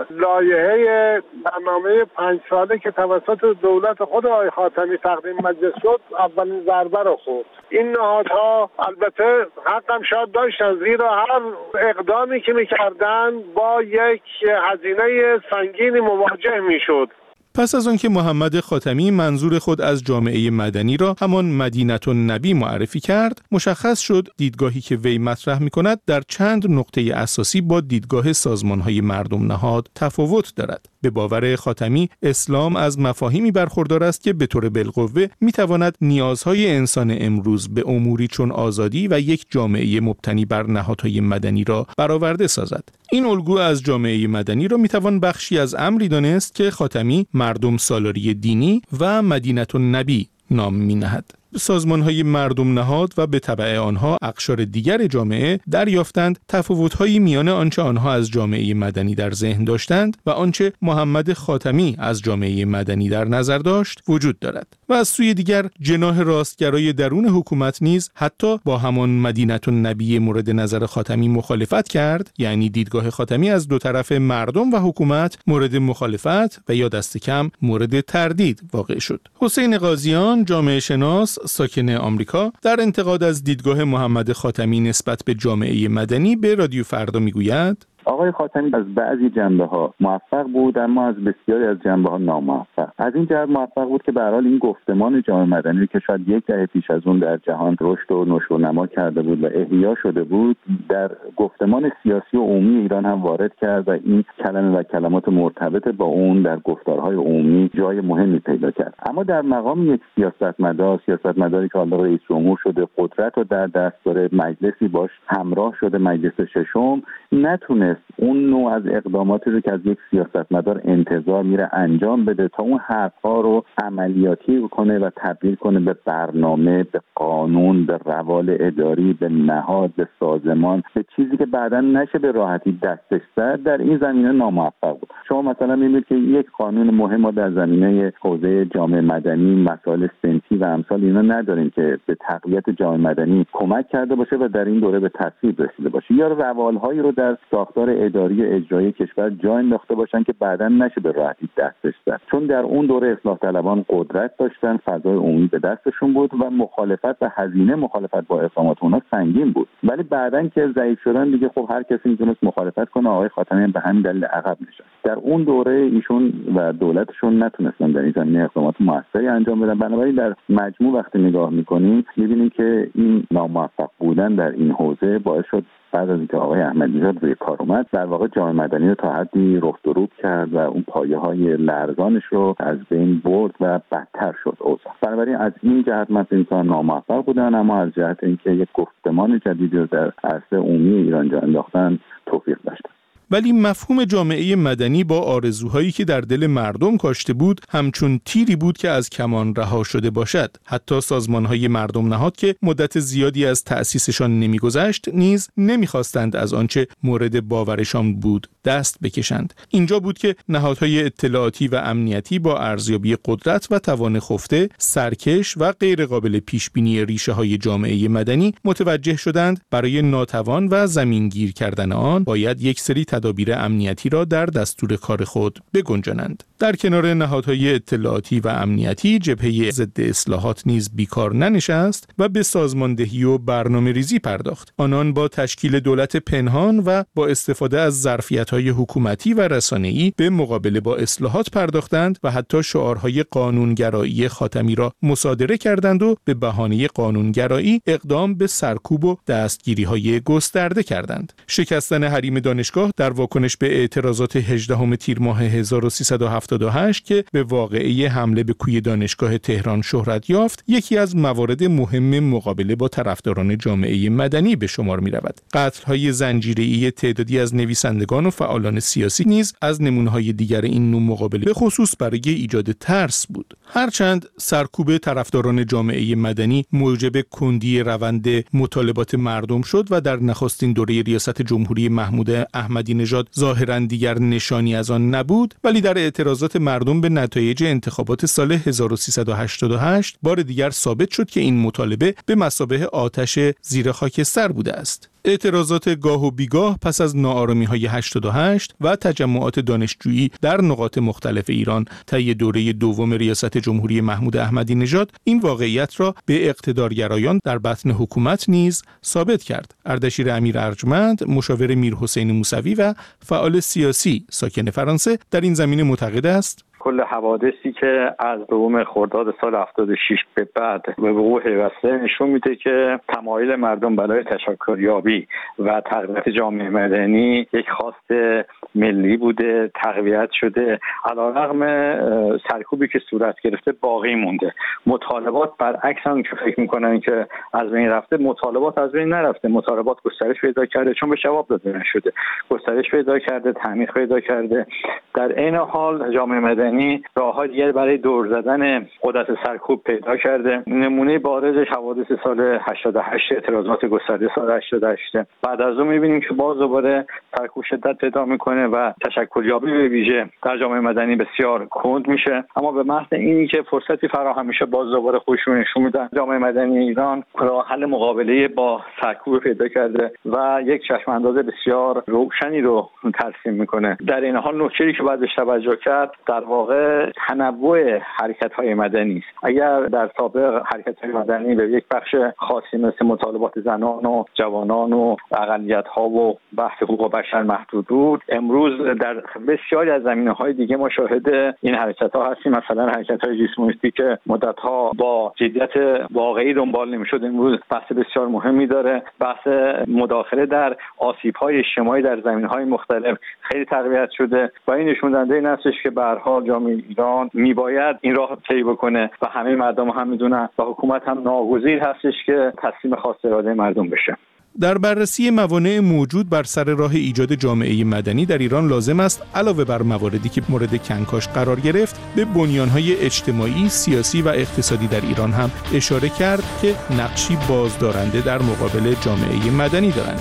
لایحه برنامه پنج ساله که توسط دولت خود آقای خاتمی تقدیم مجلس شد اولین ضربه رو خورد. این نهادها البته حقم شاید داشتن، زیرا هر اقدامی که میکردن با یک هزینه سنگینی مواجه میشد. پس از آنکه محمد خاتمی منظور خود از جامعه مدنی را همان مدینة النبی معرفی کرد، مشخص شد دیدگاهی که وی مطرح می‌کند در چند نقطه اساسی با دیدگاه سازمان‌های مردم نهاد تفاوت دارد. به باور خاتمی، اسلام از مفاهیمی برخوردار است که به طور بالقوه می‌تواند نیازهای انسان امروز به اموری چون آزادی و یک جامعه مبتنی بر نهادهای مدنی را برآورده سازد. این الگو از جامعه مدنی را می‌توان بخشی از امری دانست که خاتمی مردم سالاری دینی و مدینة النبی نام می‌نهد. سازمان‌های مردم نهاد و به تبع آنها اقشار دیگر جامعه دریافتند تفاوت‌هایی میان آنچه آنها از جامعه مدنی در ذهن داشتند و آنچه محمد خاتمی از جامعه مدنی در نظر داشت وجود دارد و از سوی دیگر جناح راستگرای درون حکومت نیز حتی با همان مدینة النبی مورد نظر خاتمی مخالفت کرد، یعنی دیدگاه خاتمی از دو طرف مردم و حکومت مورد مخالفت و یا دست کم مورد تردید واقع شد. حسین قاضیان، جامعه شناس ساکن آمریکا، در انتقاد از دیدگاه محمد خاتمی نسبت به جامعه مدنی به رادیو فردا میگوید: آقای خاتمی از بعضی جنبه ها موفق بود، اما از بسیاری از جنبه ها ناموفق. از این جهت موفق بود که به هر حال این گفتمان جامعه مدنی که شاید یک دهه پیش از اون در جهان رشد و نشو و نما کرده بود و احیا شده بود، در گفتمان سیاسی و عمومی ایران هم وارد کرد و این کلمه و کلمات مرتبط با اون در گفتارهای عمومی جای مهمی پیدا کرد. اما در مقام یک سیاستمدار، سیاستمداری که حالا رئیس جمهور شده، قدرت رو در دست داره، مجلسی باش همراه شده، مجلس ششم، نتونه نتونست اون نوع از اقداماتی رو که از یک سیاستمدار انتظار میره انجام بده تا اون حرفها رو عملیاتی کنه و تبدیل کنه به برنامه، به قانون، به روال اداری، به نهاد، به سازمان، به چیزی که بعداً نشه به راحتی دستش زد، در این زمینه ناموفق بود. شما مثلا می‌بینید که یک قانون مهم در زمینه حوزه جامعه مدنی، مسائل صنفی و امثال اینا نداریم که به تقویت جامعه مدنی کمک کرده باشه و در این دوره به تصویب رسیده باشه، یا روالهایی رو در ساختار اداری و اجرایی کشور جا انداخته باشن که بعداً نشه به راحتی دستش زد، چون در اون دوره اصلاح طلبان قدرت داشتن، فضای عمومی به دستشون بود و مخالفت و هزینه مخالفت با اقدامات اونها سنگین بود. ولی بعداً که ضعیف شدن دیگه خب هر کسی میتونست مخالفت کنه. آقای خاتمی به همین دلیل عقب نشست. در اون دوره ایشون و دولتشون نتونستن در این زمینه اقدامات موثری انجام بدن. بنابراین در مجموع وقتی نگاه میکنیم میبینیم که این ناموفق بودن در این حوزه باعث شد بعد از اینکه آقای احمدی نژاد روی کار اومد، در واقع جامعه مدنی رو تا حدی رفت و روب کرد و اون پایه‌های لرزانش رو از بین برد و بدتر شد اوضاع. بنابراین از این جهت مثلا اینکه ناموفق بودن، اما از جهت اینکه یک گفتمان جدیدی رو در عرصه عمومی ایران جا انداختن توفیق داشتن. ولی مفهوم جامعه مدنی با آرزوهایی که در دل مردم کاشته بود همچون تیری بود که از کمان رها شده باشد. حتی سازمان‌های مردم نهاد که مدت زیادی از تأسیسشان نمی‌گذشت نیز نمی‌خواستند از آنچه مورد باورشان بود دست بکشند. اینجا بود که نهادهای اطلاعاتی و امنیتی با ارزیابی قدرت و توان خفته، سرکش و غیر قابل پیش‌بینی ریشه‌های جامعه مدنی متوجه شدند برای ناتوان و زمینگیر کردن آن باید یک سری تدابیر امنیتی را در دستور کار خود بگنجانند. در کنار نهادهای اطلاعاتی و امنیتی، جبهه ضد اصلاحات نیز بیکار ننشست و به سازماندهی و برنامه‌ریزی پرداخت. آنان با تشکیل دولت پنهان و با استفاده از ظرفیت‌های حکومتی و رسانه‌ای به مقابله با اصلاحات پرداختند و حتی شعارهای قانونگرایی خاتمی را مصادره کردند و به بهانه قانونگرایی اقدام به سرکوب و دستگیری‌های گسترده کردند. شکستن حریم دانشگاه در واکنش به اعتراضات هجدهم تیر ماه هزار و سیصد و هفتاد و هشت که به واقعه حمله به کوی دانشگاه تهران شهرت یافت، یکی از موارد مهم مقابله با طرفداران جامعه مدنی به شمار می‌رود. قتل‌های زنجیره‌ای تعدادی از نویسندگان و فعالان سیاسی نیز از نمونه‌های دیگر این نوع مقابله به خصوص برای ایجاد ترس بود. هرچند سرکوب طرفداران جامعه مدنی موجب کندی روند مطالبات مردم شد و در نخستین دوره ریاست جمهوری محمود احمدی نژاد ظاهراً دیگر نشانی از آن نبود، ولی در اعتراضات مردم به نتایج انتخابات سال هزار و سیصد و هشتاد و هشت بار دیگر ثابت شد که این مطالبه به مثابه آتش زیر خاکستر بوده است. اعتراضات گاه و بیگاه پس از ناآرامی‌های هشتاد و هشت و تجمعات دانشجویی در نقاط مختلف ایران طی دوره دوم ریاست جمهوری محمود احمدی نژاد این واقعیت را به اقتدارگرایان در بطن حکومت نیز ثابت کرد. اردشیر امیر ارجمند، مشاور میرحسین موسوی و فعال سیاسی ساکن فرانسه در این زمینه معتقد است کل حوادثی که از دوم خرداد سال هفتاد و شش به بعد به وقوع پیوسته نشون میده که تمایل مردم برای تشکریابی و تقویت جامعه مدنی یک خواست ملی بوده، تقویت شده، علیرغم سرکوبی که صورت گرفته باقی مونده. مطالبات برعکس هم که فکر میکنن که از بین رفته، مطالبات از بین نرفته، مطالبات گسترش پیدا کرده چون به جواب داده نشده، گسترش پیدا کرده، تعمیق پیدا کرده. در این حال جامعه مدنی راه‌های دیگر برای دور زدن قدرت سرکوب پیدا کرده. نمونه بارزش حوادث سال هشتاد و هشت، اعتراضات گسترده سال هشتاد و هشت. بعد از اون می‌بینیم که باز دوباره سرکوب شدت پیدا می‌کنه و تشکلیابی به ویژه در جامعه مدنی بسیار کند میشه. اما به محض اینی که فرصتی فراهم میشه باز دوباره خودشون نشون میدن. جامعه مدنی ایران راه حل مقابله با سرکوب پیدا کرده و یک چشم انداز بسیار روشنی رو ترسیم می‌کنه. در این حال نکته‌ای که بعدش توجه کرد در واقع تنوع حرکت‌های مدنی است. اگر در سابق حرکت‌های مدنی به یک بخش خاصی مثل مطالبات زنان و جوانان و اقلیت‌ها و بحث حقوق بشر محدود بود، امروز در بسیاری از زمینه‌های دیگه ما شاهد این حرکت‌ها هستیم. مثلا حرکت‌های جسمونیستی که مدت‌ها با جدیت واقعی دنبال نمی‌شد، امروز بحث بسیار مهمی داره. بحث مداخله در آسیب‌های اجتماعی در زمینه‌های مختلف خیلی تقویت شده و این نشون دهنده این هستش که به هر حال جامعه ایران میباید این راه طی بکنه و همه مردم هم میدونن و حکومت هم ناگزیر هستش که تسلیم خواست اراده مردم بشه. در بررسی موانع موجود بر سر راه ایجاد جامعه مدنی در ایران لازم است علاوه بر مواردی که مورد کنکاش قرار گرفت به بنیان‌های اجتماعی، سیاسی و اقتصادی در ایران هم اشاره کرد که نقشی بازدارنده در مقابل جامعه مدنی دارند.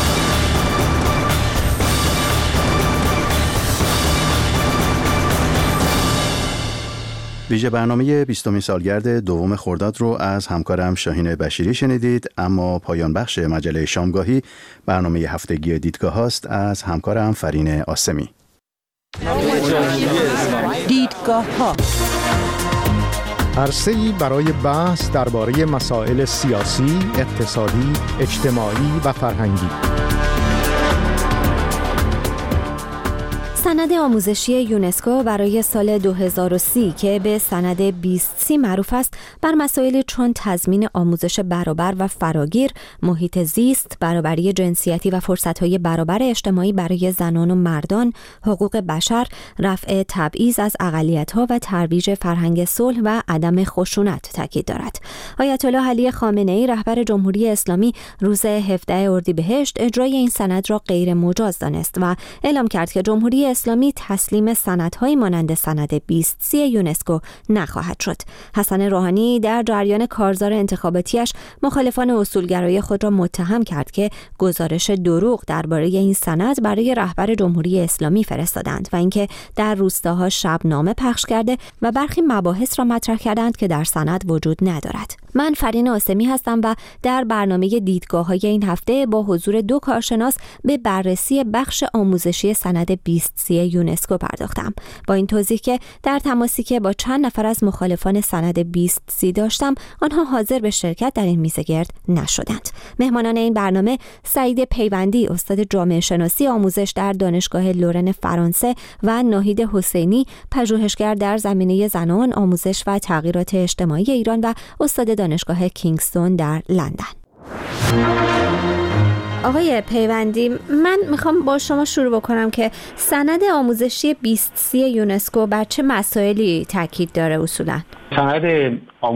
ویژه برنامه بیستمین سالگرد دوم خرداد رو از همکارم شاهین بشیری شنیدید، اما پایان بخش مجله شامگاهی برنامه هفتگی دیدگاه هاست از همکارم فرین آسمی. دیدگاه ها عرصه‌ای برای بحث درباره مسائل سیاسی، اقتصادی، اجتماعی و فرهنگی. سند آموزشی یونسکو برای سال دو هزار و سی که به سند بیست سی معروف است، بر مسائلی چون تضمین آموزش برابر و فراگیر، محیط زیست، برابری جنسیتی و فرصت‌های برابر اجتماعی برای زنان و مردان، حقوق بشر، رفع تبعیض از اقلیت‌ها و ترویج فرهنگ صلح و عدم خشونت تاکید دارد. آیت الله علی خامنه‌ای رهبر جمهوری اسلامی روز هفدهم اردیبهشت اجرای این سند را غیر مجاز دانست و اعلام کرد که جمهوری اسلامی تسلیم سندهای مانند سند بیست سی یونسکو نخواهد شد. حسن روحانی در جریان کارزار انتخاباتیش مخالفان اصولگرایی خود را متهم کرد که گزارش دروغ درباره این سند برای رهبر جمهوری اسلامی فرستادند و اینکه در روستاها شبنامه پخش کرده و برخی مباحث را مطرح کردند که در سند وجود ندارد. من فرین آسمی هستم و در برنامه دیدگاه‌های این هفته با حضور دو کارشناس به بررسی بخش آموزشی سند بیست سی یونسکو پرداختم. با این توضیح که در تماسی که با چند نفر از مخالفان سند بیست سی داشتم، آنها حاضر به شرکت در این میز گرد نشدند. مهمانان این برنامه سعید پیوندی، استاد جامعه شناسی آموزش در دانشگاه لورن فرانسه و ناهید حسینی، پژوهشگر در زمینه زنان، آموزش و تغییرات اجتماعی ایران و استاد دانشگاه کینگستون در لندن. آقای پیوندی، من میخوام با شما شروع بکنم که سند آموزشی بیست سی یونسکو بر چه مسائلی تاکید داره اصولاً؟ سند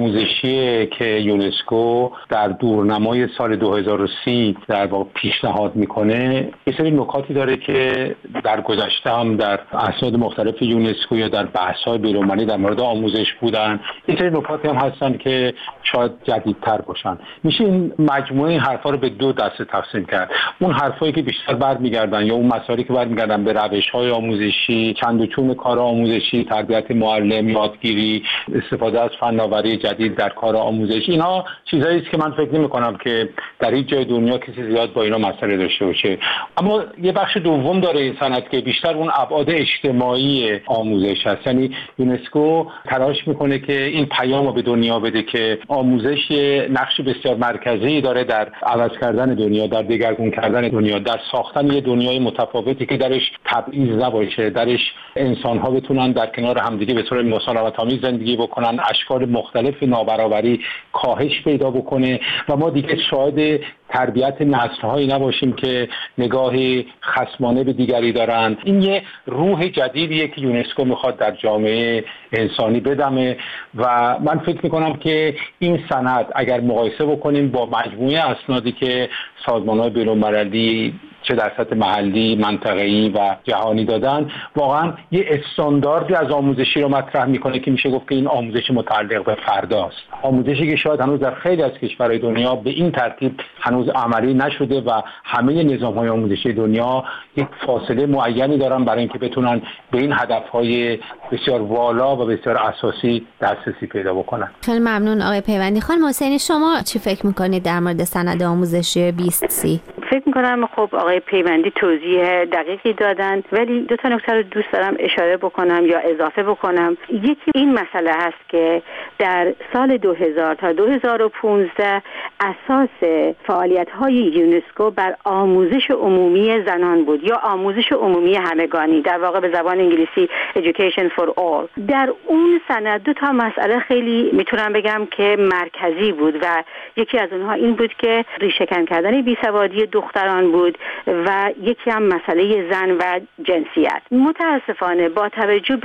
آموزشی که یونسکو در دورنمای سال دو هزار و سی در واقع پیشنهاد میکنه یه سری نکاتی داره که در گذشته هم در اسناد مختلف یونسکو یا در بحث‌های بین‌المللی در مورد آموزش بودن. یه سری نکاتی هم هستن که شاید جدیدتر باشن. میشه این مجموعه این حرفا رو به دو دسته تقسیم کرد. اون حرفایی که بیشتر برمیگردن یا اون مسائلی که برمیگردن به روش‌های آموزشی، چند و چون کار آموزشی، تربیت معلم، یادگیری، استفاده از فناوری جدید در کار آموزش، اینا چیزایی است که من فکر نمی‌کنم که در هیچ جای دنیا کسی زیاد با اینا مسئله داشته باشه. اما یه بخش دوم داره این سند که بیشتر اون ابعاد اجتماعی آموزش هست. یعنی یونسکو تلاش میکنه که این پیام رو به دنیا بده که آموزش نقش بسیار مرکزی داره در عوض کردن دنیا، در دگرگون کردن دنیا، در ساختن یه دنیای متفاوتی که درش تبعیض نباشه، درش انسان‌ها بتونن در کنار همدیگه به طور مسالمت‌آمیز زندگی بکنن، اشکال مختلف نابرابری کاهش پیدا بکنه و ما دیگه شاهد تربیت نسل‌هایی نباشیم که نگاهی خصمانه به دیگری دارن. این یه روح جدیدیه که یونسکو میخواد در جامعه انسانی بدمه و من فکر میکنم که این سند اگر مقایسه بکنیم با مجموعه اسنادی که سازمان‌های بین‌المللی چه در سطح محلی، منطقه‌ای و جهانی دادن، واقعا یه استانداردی از آموزشی رو مطرح میکنه که میشه گفت که این آموزش متعلق به فرداست. آموزشی که شاید هنوز در خیلی از کشورهای دنیا به این ترتیب هنوز عملی نشده و همه نظام‌های آموزشی دنیا یک فاصله معینی دارن برای اینکه بتونن به این هدف‌های بسیار والا و بسیار اساسی دسترسی پیدا بکنن. خیلی ممنون آقای پیوندی. خانم حسینی، شما چی فکر میکنید در مورد سند آموزشی بیست سی؟ فکر میکنم خب آقای پیوندی توضیح دقیقی دادن، ولی دو تا نکته رو دوست دارم اشاره بکنم یا اضافه بکنم. یکی این مسئله هست که در سال دو هزار تا دو هزار و پانزده اساس فعالیت‌های یونسکو بر آموزش عمومی زنان بود یا آموزش عمومی همگانی، در واقع به زبان انگلیسی Education for All. در اون سند دو تا مسئله خیلی میتونم بگم که مرکزی بود و یکی از اونها این بود که ریشه‌کن کردن بیسوادی دختران بود و یکی هم مسئله زن و جنسیت. متاسفانه با توجه به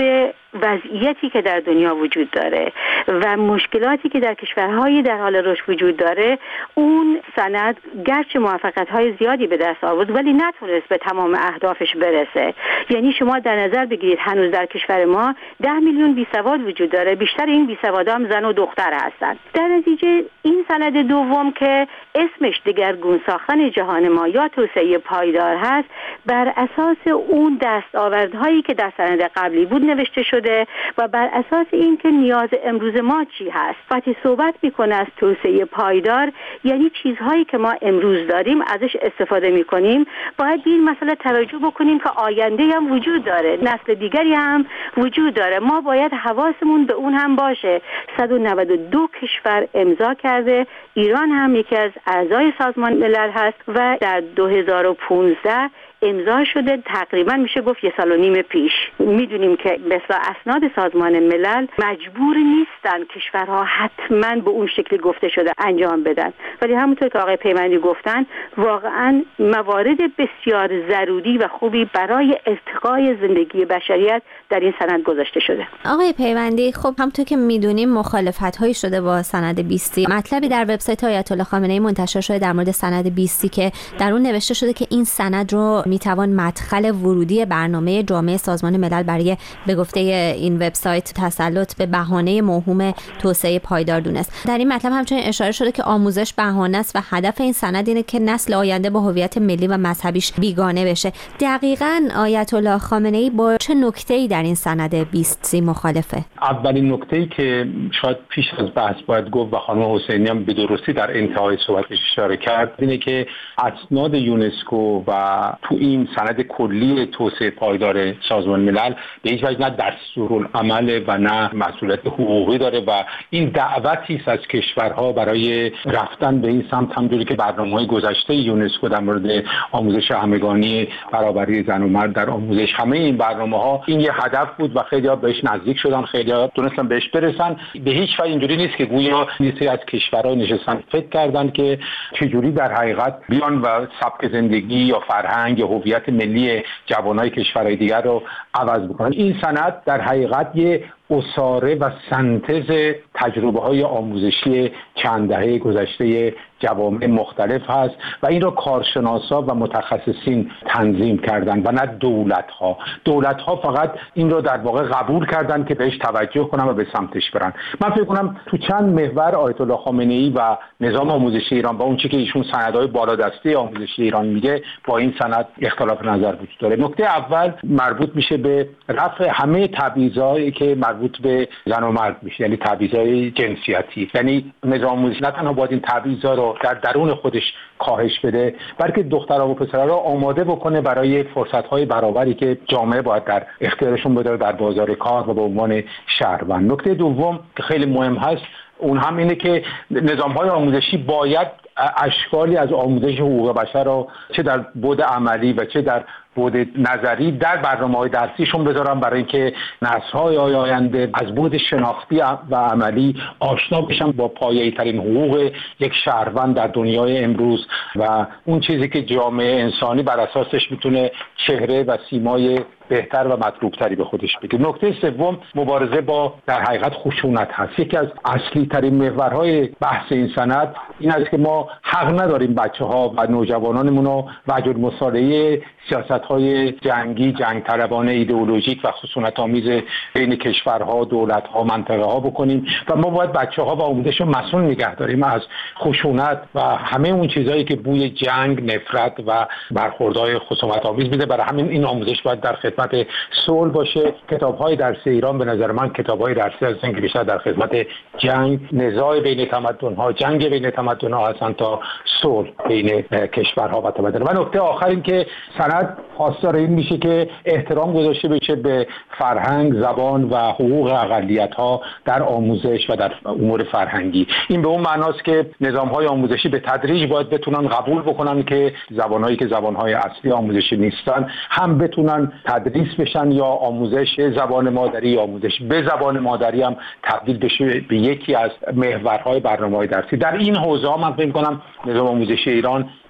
وضعیتی که در دنیا وجود داره و مشکلاتی که در کشورهای در حال رشد وجود داره، اون سند گرچه موفقیت‌های زیادی به دست آورد ولی نتونست به تمام اهدافش برسه. یعنی شما در نظر بگیرید هنوز در کشور ما ده میلیون بیسواد وجود داره، بیشتر این بیسوادها هم زن و دختر هستن. در نتیجه این سند دوم که اسمش دگرگون ساختن جهان ما یا توسعه پایدار هست، بر اساس اون دستاوردهایی که در سند قبلی بود نوشته شده و بر اساس این که نیاز امروز ما چی هست. وقتی صحبت میکنه از توسعه پایدار، یعنی چیزهایی که ما امروز داریم ازش استفاده میکنیم، باید به این مسئله توجه بکنیم که آینده هم وجود داره، نسل دیگری هم وجود داره. ما باید حواسمون به اون هم باشه. صد و نود و دو کشور امضا کرده، ایران هم یکی از اعضای سازمان ملل هست و در دو هزار و پانزده امضا شده، تقریبا میشه گفت یه سال و نیم پیش. میدونیم که مثلا اسناد سازمان ملل مجبور نیستن کشورها حتما به اون شکلی گفته شده انجام بدن، ولی همونطور که آقای پیوندی گفتن واقعا موارد بسیار ضروری و خوبی برای ارتقای زندگی بشریت در این سند گذاشته شده. آقای پیوندی، خب همونطور که میدونیم مخالفت هایی شده با سند بیستی. مطلبی در وبسایت آیت الله خامنه‌ای منتشر شده در مورد سند بیستی که در اون نوشته شده که این سند رو میتوان مدخل ورودی برنامه جامعه سازمان ملل برای به گفته این وبسایت تسلط به بهانه موهوم توسعه پایدار دونست. در این مطلب همچنین اشاره شده که آموزش بهانه است و هدف این سند اینه که نسل آینده با هویت ملی و مذهبیش بیگانه بشه. دقیقاً آیت الله خامنه‌ای با چه نکته‌ای در این سند بیستی مخالفه؟ اولین نکته‌ای که شاید پیش از بحث باید گفت و خانم حسینی هم به درستی در انتهای صحبتش اشاره کرد، اینه که اسناد یونسکو و تو این سند کلی توسعه پایدار سازمان ملل به هیچ وجه نه دستورالعمل و نه مسئولیت حقوقی داره و این دعوتی است از کشورها برای رفتن به این سمت، همونجوری که برنامه‌های گذشته یونسکو در مورد آموزش همگانی، برابری زن و مرد در آموزش، همه این برنامه‌ها این یه هدف بود و خیلی‌ها بهش نزدیک شدن، خیلی‌ها تونستن بهش برسن. به هیچ وجه اینجوری نیست که گویا نیستی از کشورها نشستن فکر کردن که چجوری در حقیقت بیان و سبک زندگی یا فرهنگ یا هویت ملی جوانای کشورهای دیگر رو عوض بکنن. این سند در حقیقت یه اساره و سنتز تجربه های آموزشی چند دهه گذشته جوامع مختلف هست و این رو کارشناسا و متخصصین تنظیم کردن و نه دولت ها. دولت ها فقط این رو در واقع قبول کردن که بهش توجه کنن و به سمتش برن. من فکر کنم تو چند محور آیت الله خامنه‌ای و نظام آموزشی ایران با اون چیزی که ایشون سندهای بالادستی آموزشی ایران میگه با این سند اختلاف نظر وجود داره. نکته اول مربوط میشه به رفع همه تبعیضایی که مربوط به زن و مرد میشه، یعنی تبعیضای جنسیتی. یعنی نظام آموزشی نه تنها باید این تبعیضا رو در درون خودش کاهش بده، بلکه دخترها و پسرها رو آماده بکنه برای فرصت‌های برابری که جامعه باید در اختیارشون بذاره در بازار کار و به عنوان شهروند. نکته دوم که خیلی مهم هست اون هم اینه که نظام‌های آموزشی باید اشکالی از آموزش حقوق بشر رو چه در بعد عملی و چه در بعد نظری در برنامه‌های درسیشون بذارن برای اینکه نسل‌های آینده از بعد شناختی و عملی آشنا بشن با پایه‌ای‌ترین حقوق یک شهروند در دنیای امروز و اون چیزی که جامعه انسانی بر اساسش میتونه چهره و سیمای بهتر و مطلوبتری به خودش بگه. نکته سوم مبارزه با در حقیقت خشونت هست. یکی از اصلی ترین محورهای بحث این سند این است که ما حق نداریم بچه‌ها و نوجوانانمون رو وجه المصالحه سیاست‌های جنگی، جنگ طلبانه، ایدئولوژیک و خشونت‌آمیز بین کشورها، دولت‌ها، منطقه‌ها بکنیم و ما باید بچه‌ها و آموزش مسئول نگه داریم از خشونت و همه اون چیزایی که بوی جنگ، نفرت و برخوردهای خصومت‌آمیز میده. برای همین این آموزش باید در خدمت صلح باشه. کتاب‌های درسی ایران به نظر من کتاب‌های درسی هستن که بیشتر در خدمت جنگ، نزاع بین تمدن‌ها، جنگ بین تمدن‌ها هستن تا صلح بین کشورها و تمدن. و نکته آخر این که سند خواستار این میشه که احترام گذاشته بشه به فرهنگ، زبان و حقوق اقلیت‌ها در آموزش و در امور فرهنگی. این به اون معناست که نظام‌های آموزشی به تدریج باید بتونن قبول بکنن که زبان‌هایی که زبان‌های اصلی آموزشی نیستن هم بتونن تدریس بشن یا آموزش زبان مادری یا آموزش به زبان مادری هم تبدیل بشه به یکی از محورهای برنامه‌های درسی. در این حوزه من فکر می‌کنم نظام آموزشی ایران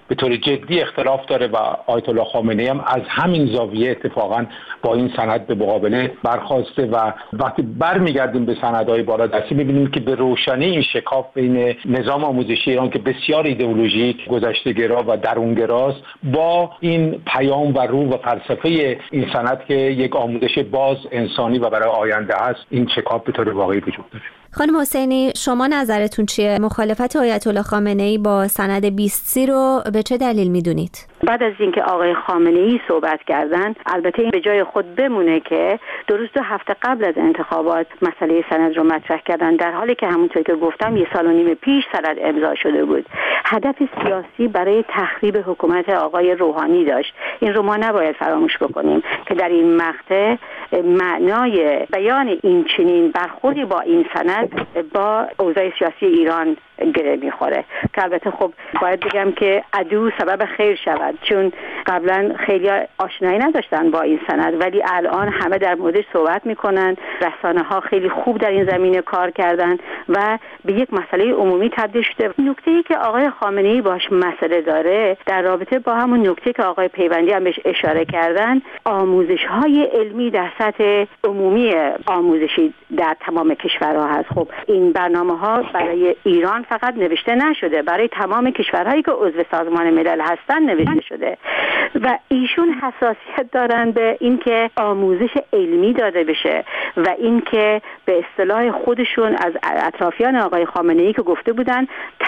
به طور جدی اختلاف داره و آیت الله خامنه‌ای هم از همین زاویه اتفاقا با این سند به مقابله برخواسته و وقتی برمیگردیم به سندهای بالادستی می‌بینیم که به روشنی این شکاف بین نظام آموزشی ایران که بسیار ایدئولوژیک، گذشته‌گرا و درونگراست با این پیام و روح و فلسفه این سند که یک آموزش باز انسانی و برای آینده است، این شکاف به طور واقعی وجود داره. خانم حسینی، شما نظرتون چیه؟ مخالفت آیت الله خامنه‌ای با سند بیست سی رو به چه دلیل میدونید؟ بعد از اینکه آقای خامنه‌ای صحبت کردن، البته این به جای خود بمونه که درست دو هفته قبل از انتخابات مسئله سند رو مطرح کردن، در حالی که همونطور که گفتم یه سال و نیم پیش سند امضا شده بود. هدف سیاسی برای تخریب حکومت آقای روحانی داشت. این رو ما نباید فراموش بکنیم که در این مقطع معنای بیان این چنین برخوردی با این سند با اوضاع سیاسی ایران گره میخوره که البته خب باید بگم که عدو سبب خیر شود، چون قبلا خیلی آشنایی نداشتن با این سند ولی الان همه در موردش صحبت میکنن. رسانه ها خیلی خوب در این زمینه کار کردن و به یک مسئله عمومی تبدیل شده. نکته‌ای که آقای خامنه‌ای باش مسئله داره در رابطه با همون نکته که آقای پیوندی هم بهش اشاره کردن، آموزش های علمی در سطح عمومی آموزشی در تمام کشورها هست. خب این برنامه ها برای ایران فقط نوشته نشده، برای تمام کشورهایی که عضو سازمان ملل هستن نوشته شده و ایشون حساسیت دارن به اینکه آموزش علمی داده بشه و اینکه به اصطلاح خودشون از اطرافیان آقای خامنه‌ای که گفته بودن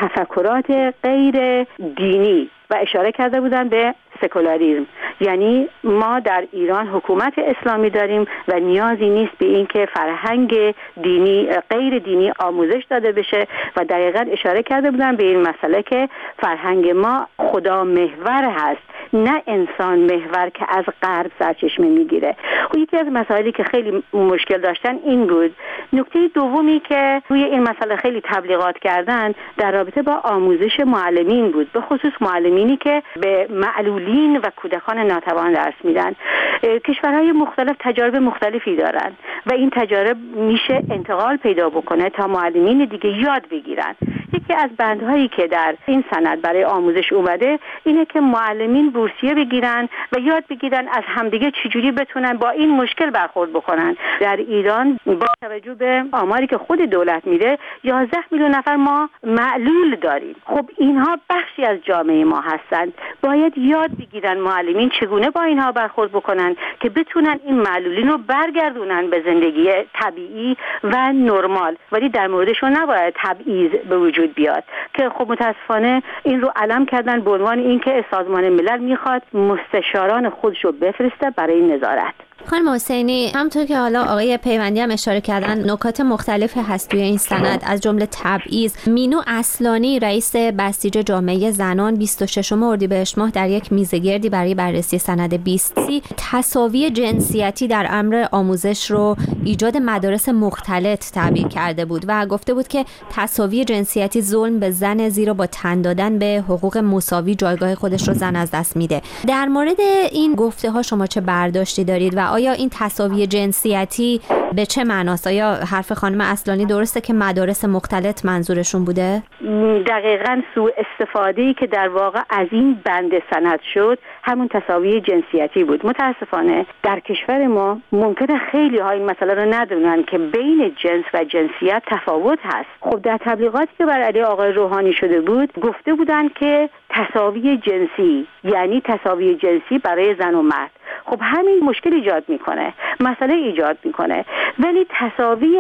تفکرات غیر دینی و اشاره کرده بودن به سکولاریسم، یعنی ما در ایران حکومت اسلامی داریم و نیازی نیست به این که فرهنگ دینی غیر دینی آموزش داده بشه و دقیقاً اشاره کرده بودن به این مسئله که فرهنگ ما خدا محور هست نه انسان محور که از غرب سرچشمه میگیره. و یکی از مسائلی که خیلی مشکل داشتن این بود. نکته دومی که روی این مسئله خیلی تبلیغات کردن در رابطه با آموزش معلمین بود، به خصوص معلمینی که به معلولین و کودکان ناتوان درس میدن. کشورهای مختلف تجارب مختلفی دارن و این تجارب میشه انتقال پیدا بکنه تا معلمین دیگه یاد بگیرن. یکی از بندهایی که در این سند برای آموزش اومده اینه که معلمین بورسیه بگیرن و یاد بگیرن از همدیگه چجوری بتونن با این مشکل برخورد بکنن. در ایران با توجه به آماری که خود دولت میده یازده میلیون نفر ما معلول داریم. خب اینها بخشی از جامعه ما هستند. باید یاد بگیرن معلمین چگونه با اینها برخورد بکنن که بتونن این معلولین رو برگردونن به زندگی طبیعی و نرمال، ولی در موردشون نباید تبعیض به وجود بیاد که خب متاسفانه این رو علم کردن به عنوان اینکه سازمان ملل میخواد مستشاران خودش رو بفرسته برای نظارت. خانم حسینی، همونطور که حالا آقای پیوندی هم اشاره کردن نکات مختلف هست توی این سند، از جمله تبعیض. مینو اصلانی رئیس بسیج جامعه زنان بیست و ششم اردیبهشت ماه در یک میزگردی برای بررسی سند بیست سی تساوی جنسیتی در امر آموزش رو ایجاد مدارس مختلط تعبیر کرده بود و گفته بود که تساوی جنسیتی ظلم به زن، زیرا با تن دادن به حقوق مساوی جایگاه خودش رو زن از دست میده. در مورد این گفته ها شما چه برداشتی دارید و آیا این تساوی جنسیتی به چه معناست؟ آیا حرف خانم اصلانی درسته که مدارس مختلط منظورشون بوده؟ دقیقاً سوء استفاده‌ای که در واقع از این بند سند شد همون تساوی جنسیتی بود. متاسفانه در کشور ما ممکنه خیلی ها این مسئله رو ندونن که بین جنس و جنسیت تفاوت هست. خب در تبلیغاتی که بر علیه آقای روحانی شده بود گفته بودن که تساوی جنسی یعنی تساوی جنسی برای زن و مرد. خب همین مشکل ایجاد میکنه، مسئله ایجاد میکنه. ولی تساوی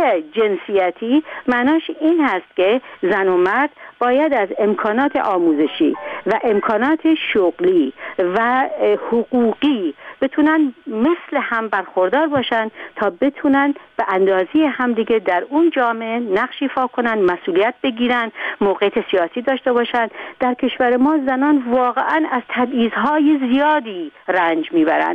جنسیتی معناش این هست که زن و مرد باید از امکانات آموزشی و امکانات شغلی و حقوقی بتونن مثل هم برخوردار باشن تا بتونن به اندازه همدیگه در اون جامعه نقش ایفا کنن، مسئولیت بگیرن، موقعیت سیاسی داشته باشن. در کشور ما زنان واقعا از تبعیض‌های زیادی رنج میبرن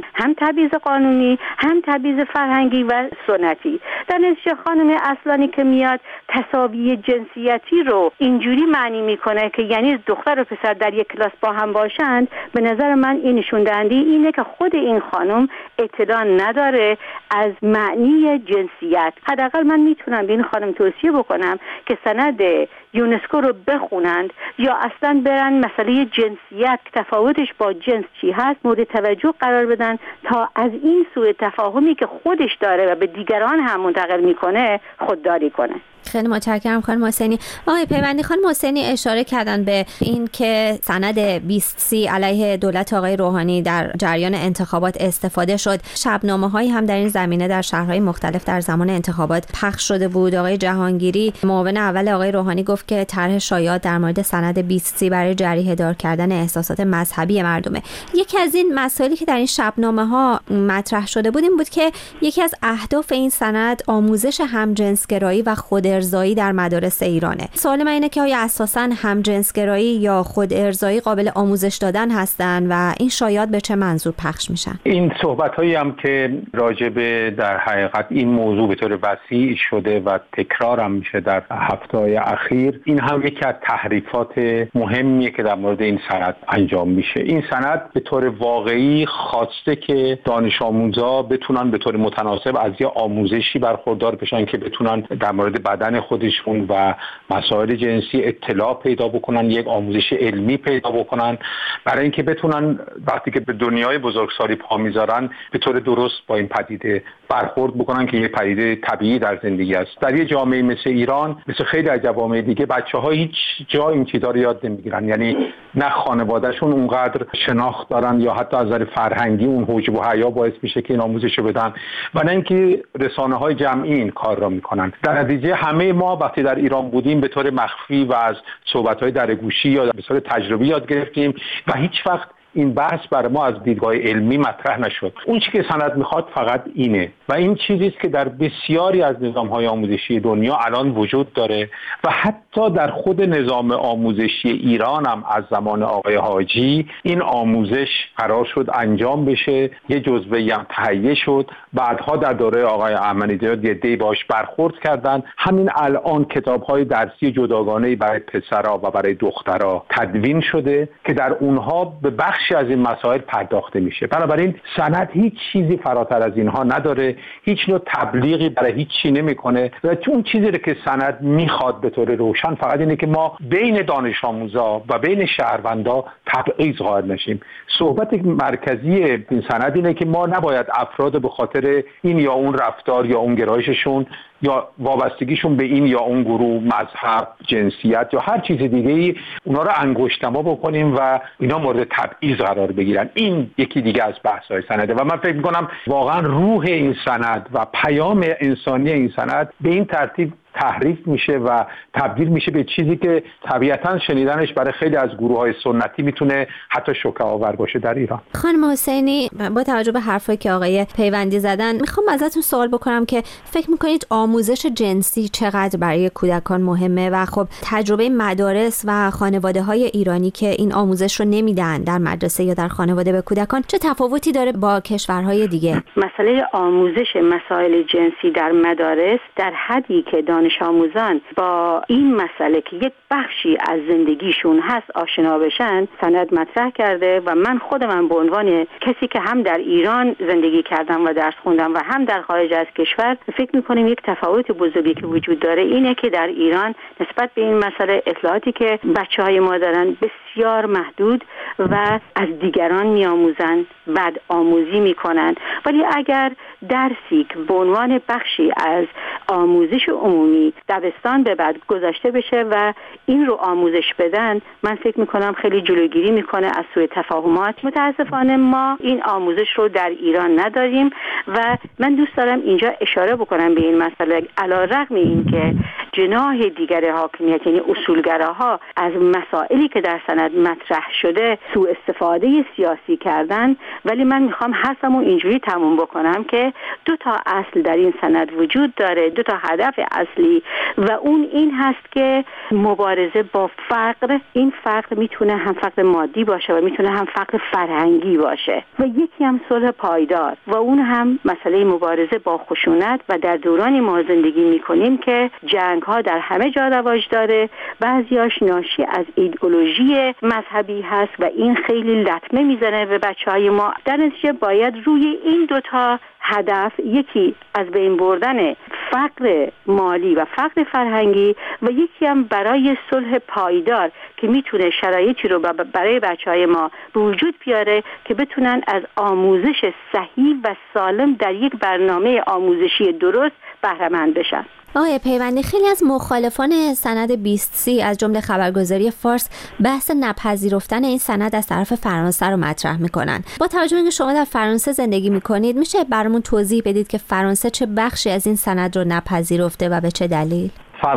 هم تبعیض قانونی هم تبعیض فرهنگی و سنتی. در نتیجه خانم اصلانی که میاد تساوی جنسیتی رو اینجوری معنی میکنه که یعنی دختر و پسر در یک کلاس با هم باشند، به نظر من این نشون دهنده اینه که خود این خانم اطلاع نداره از معنی جنسیت. حداقل من میتونم به این خانم توصیه بکنم که سند یونسکو رو بخونند یا اصلا برن مسئله جنسیت که تفاوتش با جنس چی هست مورد توجه قرار بدن تا از این سوء تفاهمی که خودش داره و به دیگران هم منتقل میکنه خودداری کنه. خیلی متشکرم خانم حسینی. آقای پیوندی، خانم حسینی اشاره کردن به این که سند بیست سی علیه دولت آقای روحانی در جریان انتخابات استفاده شد. شبنامه‌هایی هم در این زمینه در شهرهای مختلف در زمان انتخابات پخش شده بود. آقای جهانگیری معاون اول آقای روحانی گفت که طرح شایعات در مورد سند بیست سی برای جریحه دار کردن احساسات مذهبی مردمه. یکی از این مسائلی که در این شبنامه‌ها مطرح شده بود این بود که یکی از اهداف این سند آموزش همجنسگرایی و خود ارضایی در مدارس ایرانه. سوال من اینه که آیا اساساً همجنسگرایی یا خود ارضایی قابل آموزش دادن هستن و این شایعات به چه منظور پخش میشن؟ این صحبت‌هایی هم که راجب در حقیقت این موضوع به طور وسیع شده و تکرار هم میشه در هفته‌های اخیر، این هم یکی از تحریفات مهمیه که در مورد این سند انجام میشه. این سند به طور واقعی خواسته که دانش آموزا بتونن به طور متناسب از یه آموزشی برخوردار بشن که بتونن در مورد بدن خودشون و مسائل جنسی اطلاع پیدا بکنن، یک آموزش علمی پیدا بکنن برای اینکه بتونن وقتی که به دنیای بزرگسالی پا میذارن به طور درست با این پدیده برخورد بکنن که یه پدیده طبیعی در زندگی است. در یه جامعه مثل ایران، مثل خیلی از جوامع دیگه، بچه‌ها هیچ جا این چیزا رو یاد نمیگیرن. یعنی نه خانوادهشون اونقدر شناخت دارن یا حتی از نظر فرهنگی اون حجب و حیا باعث میشه که این آموزشو بدن و نه اینکه رسانه‌های جمعی این کار را میکنن. در نتیجه همه ما وقتی در ایران بودیم به طور مخفی و از صحبت‌های در گوشی یا به صورت تجربی یاد گرفتیم و هیچ وقت این بحث برای ما از دیدگاه علمی مطرح نشد. اون چیزی که سند میخواد فقط اینه و این چیزی است که در بسیاری از نظام‌های آموزشی دنیا الان وجود داره و حتی در خود نظام آموزشی ایران هم از زمان آقای حاجی این آموزش قرار شد انجام بشه، یه جزوه‌ای هم تهیه شد، بعدها در دوره آقای احمدی‌نژاد یه دی باش برخورد کردن. همین الان کتاب‌های درسی جداگانه‌ای برای پسرها و برای دخترها تدوین شده که در اونها به بخش از این مسائل پرداخته میشه. بنابراین سند هیچ چیزی فراتر از اینها نداره، هیچ نوع تبلیغی برای هیچ چی نمیکنه و اون چیزی که سند میخواد به طور روشن فقط اینه که ما بین دانش آموزا و بین شهروندا تبعیض قائل نشیم. صحبت مرکزی این سند اینه که ما نباید افراد به خاطر این یا اون رفتار یا اون گرایششون یا وابستگیشون به این یا اون گروه، مذهب، جنسیت یا هر چیز دیگه‌ای اونا رو انگشت‌نما بکنیم و اینا مورد تبعیض قرار بگیرن. این یکی دیگه از بحث‌های سنده و من فکر می‌کنم واقعا روح این سند و پیام انسانی این سند به این ترتیب تحریف میشه و تبدیل میشه به چیزی که طبیعتاً شنیدنش برای خیلی از گروه‌های سنتی میتونه حتی شوکه آور باشه در ایران. خانم حسینی، با توجه به حرفایی که آقای پیوندی زدن میخوام ازتون سوال بکنم که فکر میکنید آموزش جنسی چقدر برای کودکان مهمه و خب تجربه مدارس و خانواده‌های ایرانی که این آموزش رو نمیدن در مدرسه یا در خانواده به کودکان چه تفاوتی داره با کشورهای دیگه؟ مسئله آموزش مسائل جنسی در مدارس در حدی که دانش آموزان با این مسئله که یک بخشی از زندگیشون هست آشنا بشن سند مطرح کرده و من خودم به عنوان کسی که هم در ایران زندگی کردم و درس خوندم و هم در خارج از کشور فکر می‌کنیم یک تفاوت بزرگی که وجود داره اینه که در ایران نسبت به این مسئله اطلاعاتی که بچه‌های ما دارن بسیار محدود و از دیگران میآموزن، بعد آموزی میکنن. ولی اگر درسی که به عنوان بخشی از آموزش عمومی دبستان به بعد گذاشته بشه و این رو آموزش بدن، من فکر میکنم خیلی جلوگیری میکنه از سوء تفاهمات. متاسفانه ما این آموزش رو در ایران نداریم و من دوست دارم اینجا اشاره بکنم به این مسئله. علیرغم این که جناح دیگر حاکمیت یعنی اصولگراها از مسائلی که در سند مطرح شده سوء استفاده سیاسی کردن. ولی من میخوام حرفمو اینجوری تموم بکنم که دو تا اصل در این سند وجود داره، دو تا هدف اصلی، و اون این هست که مبارزه با فقر، این فقر میتونه هم فقر مادی باشه و میتونه هم فقر فرهنگی باشه، و یکی هم صلح پایدار و اون هم مسئله مبارزه با خشونت. و در دورانی ما زندگی میکنیم که جنگ ها در همه جا رواج داره، بعضیاش ناشی از ایدئولوژی مذهبی هست و این خیلی لطمه میزنه به بچهای ما. در نتیجه باید روی این دوتا هدف، یکی از بین بردن فقر مالی و فقر فرهنگی و یکی هم برای صلح پایدار که میتونه شرایطی رو برای بچهای ما به وجود بیاره که بتونن از آموزش صحیح و سالم در یک برنامه آموزشی درست بهره مند بشن. آقای پیوندی، خیلی از مخالفان سند بیست سی از جمله خبرگزاری فارس بحث نپذیرفتن این سند از طرف فرانسه رو مطرح میکنن. با توجه به اینکه شما در فرانسه زندگی میکنید، میشه برامون توضیح بدید که فرانسه چه بخشی از این سند رو نپذیرفته و به چه دلیل؟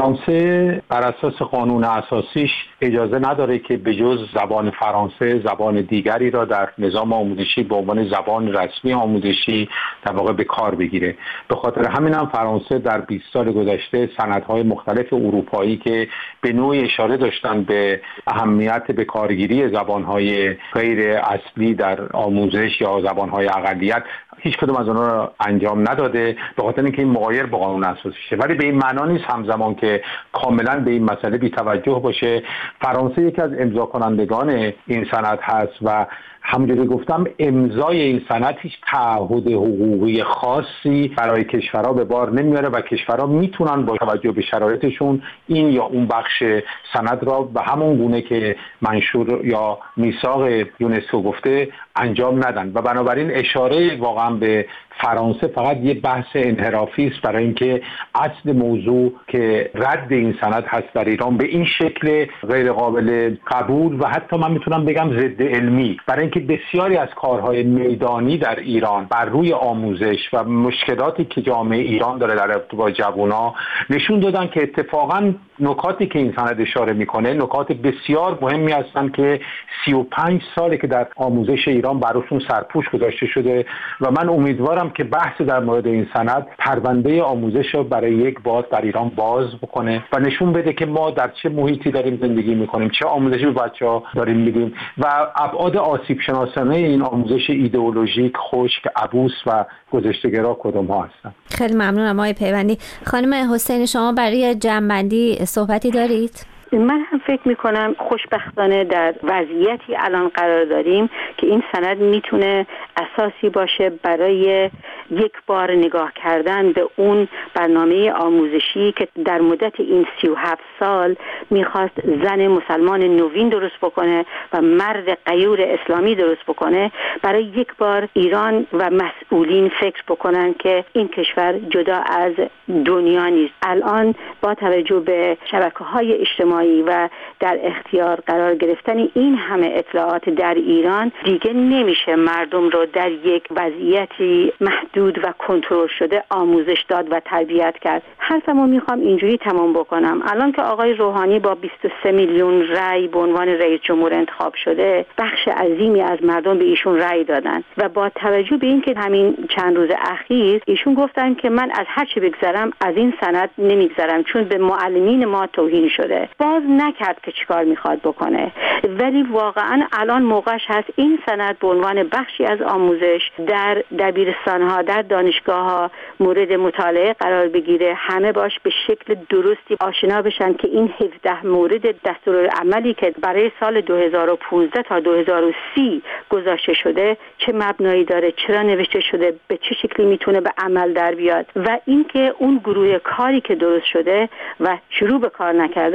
فرانسه بر اساس قانون اساسیش اجازه نداره که به جز زبان فرانسه زبان دیگری را در نظام آموزشی به عنوان زبان رسمی آموزشی در واقع به کار بگیره. به خاطر همین هم فرانسه در بیست سال گذشته سندهای مختلف اروپایی که به نوعی اشاره داشتن به اهمیت به کارگیری زبانهای غیر اصلی در آموزش یا زبانهای اقلیت، هیچ کدوم از اونها را انجام نداده، به خاطر اینکه این مغایر با قانون اساسیشه. ولی به این معنا نیست همزمان که کاملا به این مسئله بی توجه باشه. فرانسه یکی از امضا کنندگان این سند هست و همونجوری گفتم امضای این سند هیچ تعهد حقوقی خاصی برای کشورها به بار نمیاره و کشورها میتونن با توجه به شرایطشون این یا اون بخش سند را به همون گونه که منشور یا میثاق یونسکو گفته انجام ندن و بنابراین اشاره واقعا به فرانسه فقط یه بحث انحرافی است برای اینکه اصل موضوع که رد این سند هست در ایران به این شکل غیر قابل قبول و حتی من میتونم بگم ضد علمی، برای اینکه بسیاری از کارهای میدانی در ایران بر روی آموزش و مشکلاتی که جامعه ایران داره در ارتباط با جوونا نشون دادن که اتفاقا نکاتی که این سند اشاره میکنه نکات بسیار مهمی هستن که سی و پنج ساله که در آموزش ایران براشون سرپوش گذاشته شده و من امیدوارم که بحث در مورد این سند پرونده آموزش رو برای یک بار در ایران باز بکنه و نشون بده که ما در چه محیطی داریم زندگی میکنیم، چه آموزشی به بچه‌ها داریم میدیم و ابعاد آسیب شناسانه این آموزش ایدئولوژیک، خشک، عبوس و گذشته‌گرا کدوم ها هستن. خیلی ممنونم آقای پیوندی. خانم حسینی، شما برای جنبندی صحبتی دارید؟ من هم فکر میکنم خوشبختانه در وضعیتی الان قرار داریم که این سند میتونه اساسی باشه برای یک بار نگاه کردن به اون برنامه آموزشی که در مدت این سی و هفت سال میخواست زن مسلمان نوین درست بکنه و مرد غیور اسلامی درست بکنه. برای یک بار ایران و مسئولین فکر بکنن که این کشور جدا از دنیا نیست. الان با توجه به شبکه‌های اجتماعی و در اختیار قرار گرفتن این همه اطلاعات در ایران دیگه نمیشه مردم رو در یک وضعیتی محدود و کنترل شده آموزش داد و تربیت کرد. حرفمو میخوام اینجوری تمام بکنم. الان که آقای روحانی با بیست و سه میلیون رأی به عنوان رئیس جمهور انتخاب شده، بخش عظیمی از مردم به ایشون رأی دادن و با توجه به اینکه همین چند روز اخیر ایشون گفتن که من از هر چی بگذرم از این سند نمیگذرم چون به معلمین ما توهین شده. باز نکرد که چیکار میخواد بکنه، ولی واقعا الان موقعش هست این سند به عنوان بخشی از آموزش در دبیرستان‌ها، در دانشگاه‌ها مورد مطالعه قرار بگیره، همه باش به شکل درستی آشنا بشن که این هفده مورد دستورالعملی که برای سال دو هزار و پانزده تا دو هزار و سی گذاشته شده چه مبنایی داره، چرا نوشته شده، به چه شکلی میتونه به عمل در بیاد و اینکه اون گروه کاری که درست شده و شروع به کار نکرده چون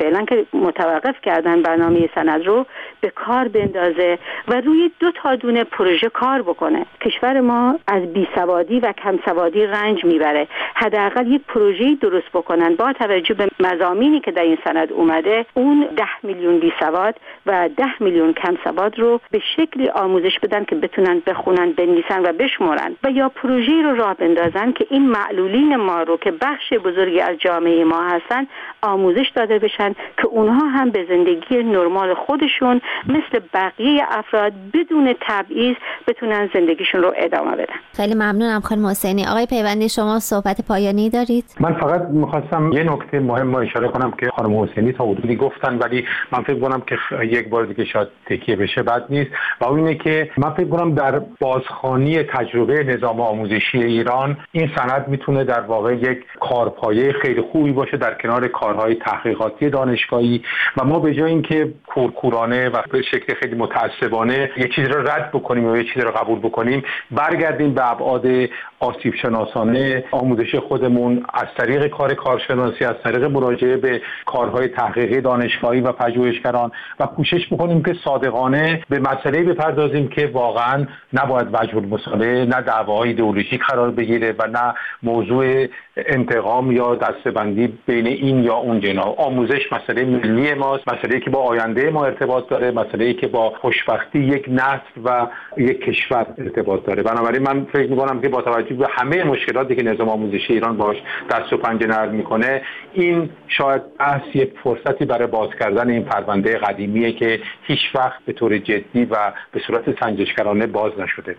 فعلا که متوقف کردن برنامه سند رو به کار بندازه و روی دو تا دونه پروژه کار بکنه. کشور ما از بیسوادی و کم سوادی رنج میبره. حداقل یک پروژه درست بکنن با توجه به مضامینی که در این سند اومده، اون ده میلیون بیسواد و ده میلیون کم سواد رو به شکلی آموزش بدن که بتونن بخونن، بنویسن و بشمرن و یا پروژه رو راه بندازن که این معلولین ما رو که بخش بزرگی از جامعه ما هستن آموزش داده بشن که اونها هم به زندگی نرمال خودشون مثل بقیه افراد بدون تبعیض بتونن زندگیشون رو ادامه بدن. خیلی ممنونم خانم حسینی. آقای پیوندی شما صحبت پایانی دارید؟ من فقط می‌خواستم یه نکته مهم رو اشاره کنم که خانم حسینی تا حدودی گفتن، ولی من فکر کنم که یک بار دیگه شاید تکیه بشه بد نیست و اون اینه که من فکر کنم در بازخوانی تجربه نظام آموزشی ایران این سند میتونه در واقع یک کارپایه خیلی خوبی باشه در کنار کارهای تحقیقاتی دانشگاهی و ما به جای اینکه کورکورانه و به شکل خیلی متعصبانه یک چیز رو رد بکنیم و یک چیز رو قبول بکنیم، برگردیم به ابعاد آسیب شناسانه آموزش خودمون از طریق کار کارشناسی، از طریق مراجعه به کارهای تحقیقی دانشگاهی و پژوهشگران و کوشش بکنیم که صادقانه به مسئله بپردازیم که واقعا نباید وجه المساله، نه دعواهای ایدئولوژیک قرار بگیره و نه موضوع انتقام یا دسته‌بندی بین این یا اون جناح. آموزش مسئله ملی ماست، مسئله‌ای که با آینده ما ارتباط داره، مسئله‌ای که با خوشبختی یک نسل و یک کشور ارتباط داره. بنابراین من فکر می‌کنم که با توجه به همه مشکلاتی که نظام آموزشی ایران باهاش دست و پنجه نرم می‌کنه، این شاید بحث یک فرصتی برای باز کردن این پرونده قدیمیه که هیچ وقت به طور جدی و به صورت سنجشگرانه باز نشده.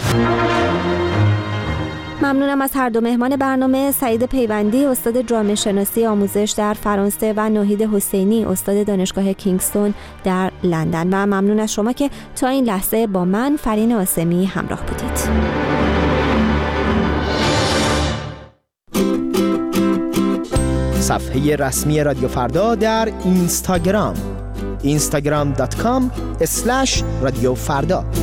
ممنونم از هر دو مهمان برنامه، سعید پیوندی استاد جامعه شناسی آموزش در فرانسه و ناهید حسینی استاد دانشگاه کینگستون در لندن و ممنون از شما که تا این لحظه با من فرین آسمی همراه بودید. صفحه رسمی رادیو فردا در اینستاگرام اینستاگرام دات کام اسلش رادیو فردا.